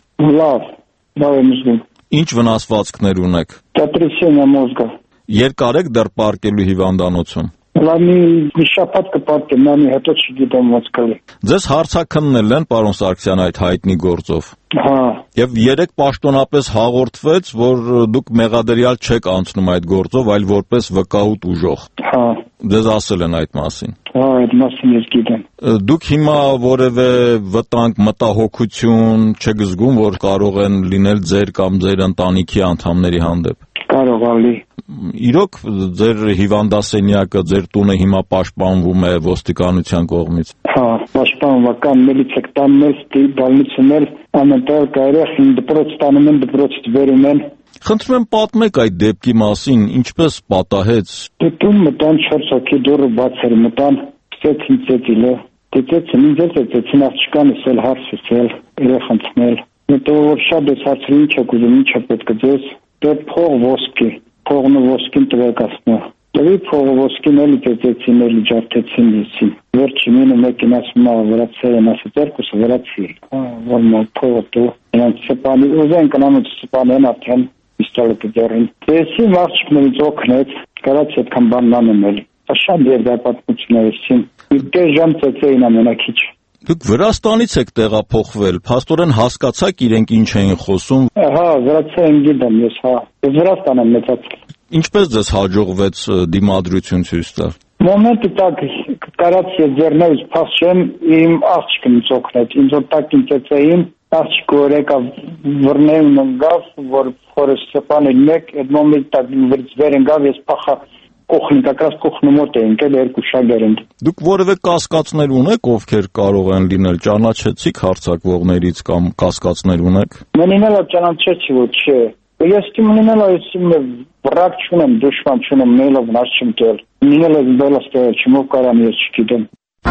Լավ եմ զգում։ Ինչ վնասվածքներ ունեք։ Сотрясение мозга։ Երկար եք դեռ պարկելու հիվանդանոցում։ Լավ մի շաբաթ կպարկեմ, նամի հետո չգիտեմ ոնց կլի։ Ձեզ հարցաքննել են, պարոն Սարգսյան, այդ հայտնի գործով։ Հա։ Եվ 3 պաշտոնապես հաղորդվեց, որ դուք մեղադրյալ չեք անցնում այդ գործով, այլ որպես վկահուտ ուժող։ Հա։ Ձեզ ասել են այդ մասին։ Հա, այդ մասին ես գիտեմ։ Դուք հիմա որևէ վտանգ, մտահոգություն չեք զգում, որ կարող են լինել ձեր կամ ձեր ընտանիքի անդամների հանդեպ։ Կարող ալի։ Իրոք ձեր հիվանդասենյակը, ձեր տունը հիմա պաշտպանվում է ոստիկանության կողմից։ Հա, պաշտպանվական միլիցիա տաննես, բալնիցնել, ամենտեղ կարելի դպրոց տանում են, դպրոցից բերում են։ Խնդրում եմ պատմեք այդ դեպքի մասին, ինչպես պատահեց։ Տուն մտան 4 հոգի դուրը բաց էր, մտան, ստեցին ծեցիլը, ծեցին ինձ ծեցին աղջկանս էլ հարցրել, երեխանցնել։ Հետո որ շատ ես հարցրի ինչ եք ուզում, ինչ է պետք է ձեզ, դե փող ոսկի, փողն ու ոսկին տվեկացնա։ Դե փողը ոսկին էլի ծեցին, էլի ջարդեցին լիսին։ Վերջի մինը մեկին ասում է վրացել են ասած երկուսը վրացի։ Որ մոտ փողը դու նրանց սպանի ուզեն կանանոց սպանեն արդեն պիստոլետը դեռին։ Դեսի աղջիկներից օգնեց, կարաց այդքան բանն անեմ էլի։ Շատ երդապատմություններին։ Իդե ժամ ծեցեին ամենակիչ։ Դուք Վրաստանից եք տեղափոխվել, փաստորեն հասկացաք իրենք ինչ էին խոսում։ Հա, վրացեն գիտեմ ես, հա։ Վրաստան եմ մեծացել։ Ինչպես ձեզ հաջողվեց դիմադրություն ցույց տալ։ Մոմենտը տակ կարաց ես ձեռներս փախչեմ, իմ աղջիկն ինձ օգնեց, ինձ օտակին ծեցեին, աղջիկը եկավ վռնեուն ընկավ, որ խորս սպանել մեկ, այդ մոմենտ տակ վեր ընկավ, ես փախա կողքին, как раз կողքնու մոտ էինք, էլ երկու շագեր ենք։ Դուք որևէ կասկածներ ունեք, ովքեր կարող են լինել, ճանաչեցիք հարձակվողներից կամ կասկածներ ունեք։ Մենինելը ճանաչեցի, որ չէ։ Ես մենինելը վրակ չունեմ, դժվան չունեմ, մելով նաշ չեմ տել։ Մենինելը բելաստել չմով կարամ ես չգիտեմ։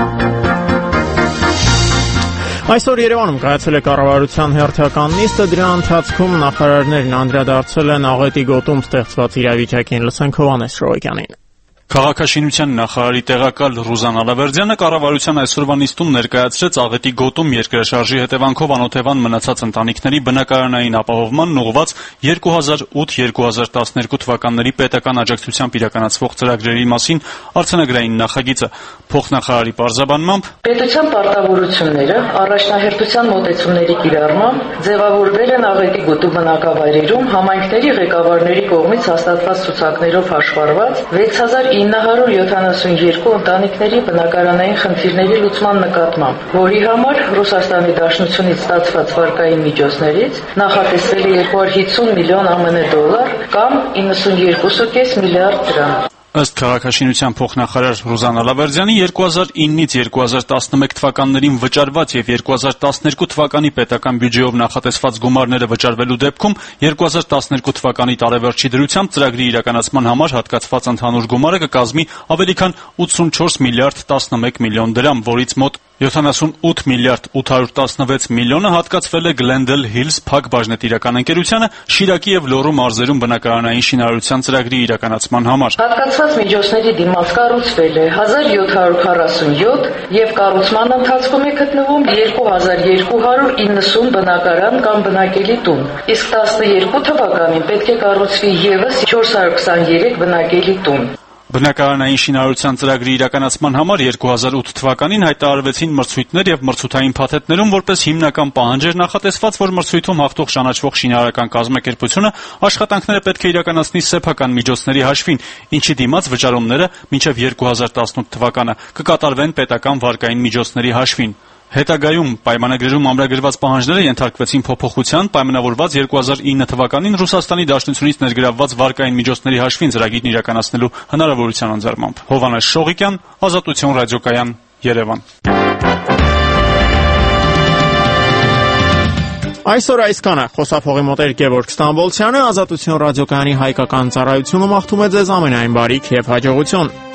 Այսօր Երևանում կայացել է կառավարության հերթական նիստը, դրա ընթացքում նախարարներն անդրադարձել են աղետի գոտում ստեղծված իրավիճակին։ Լսենք Հովհաննես Շռոյկյանին։ Քաղաքաշինության նախարարի տեղակալ Ռուզան Ալավերդյանը կառավարության այսօրվա նիստում ներկայացրեց աղետի գոտում երկրաշարժի հետևանքով անօթևան մնացած ընտանիքների բնակարանային ապահովման ուղղված 2008-2012 թվականների պետական աջակցությամբ իրականացվող ծրագրերի մասին արձանագրային նախագիծը։ Փոխնախարարի պարզաբանմամբ պետության պարտավորությունները առաջնահերթության մոտեցումների կիրառմամբ ձևավորվել են աղետի գոտու բնակավայրերում համայնքների ղեկավարների կողմից հաստատված ցուցակներով հաշվառված 6972 ընտանիքների բնակարանային խնդիրների լուծման նկատմամբ, որի համար Ռուսաստանի Դաշնությունից ստացված վարկային միջոցներից նախատեսվել է 250 միլիոն ԱՄՆ դոլար կամ 92.5 միլիարդ դրամ։ Ըստ քաղաքաշինության փոխնախարար Ռուզան Ալավերդյանի 2009-ից 2011 թվականներին վճարված եւ 2012 թվականի պետական բյուջեով նախատեսված գումարները վճարվելու դեպքում 2012 թվականի տարեվերջի դրությամբ ծրագրի իրականացման համար հատկացված ընդհանուր գումարը կկազմի ավելի քան 84 միլիարդ 11 միլիոն դրամ, որից մոտ 78 միլիարդ 816 միլիոնը հատկացվել է Glendale Hills Փակ բաժնետիրական ընկերությանը Շիրակի եւ Լոռու մարզերում բնակարանային շինարարության ծրագրի իրականացման համար։ Հատկացված միջոցների դիմաց կառուցվել է 1747 եւ կառուցման ընթացքում է գտնվում 2290 բնակարան կամ բնակելի տուն։ Իսկ 12 թվականին պետք է կառուցվի եւս 423 բնակելի տուն։ Բնակարանային շինարարության ծրագրի իրականացման համար 2008 թվականին հայտարարվեցին մրցույթներ եւ մրցութային փաթեթներում որպես հիմնական պահանջ էր նախատեսված, որ մրցույթում հաղթող ճանաչվող շինարարական կազմակերպությունը աշխատանքները պետք է իրականացնի սեփական միջոցների հաշվին, ինչի դիմաց վճարումները մինչեւ 2018 թվականը կկատարվեն պետական վարկային միջոցների հաշվին։ Հետագայում պայմանագրերում ամրագրված պահանջները ենթարկվեցին փոփոխության, պայմանավորված 2009 թվականին Ռուսաստանի Դաշնությունից ներգրավված վարկային միջոցների հաշվին ծրագիրն իրականացնելու հնարավորության ընձեռմամբ։ Հովհաննես Շողիկյան, Ազատություն ռադիոկայան, Երևան։ Այսօր այսքանը։ Խոսափողի մոտ էր Գևորգ Ստամբոլցյանը, Ազատություն ռադիոկայանի հայկական ծառայությունում աղթում է ձեզ ամենայն բարիք եւ հաջողություն։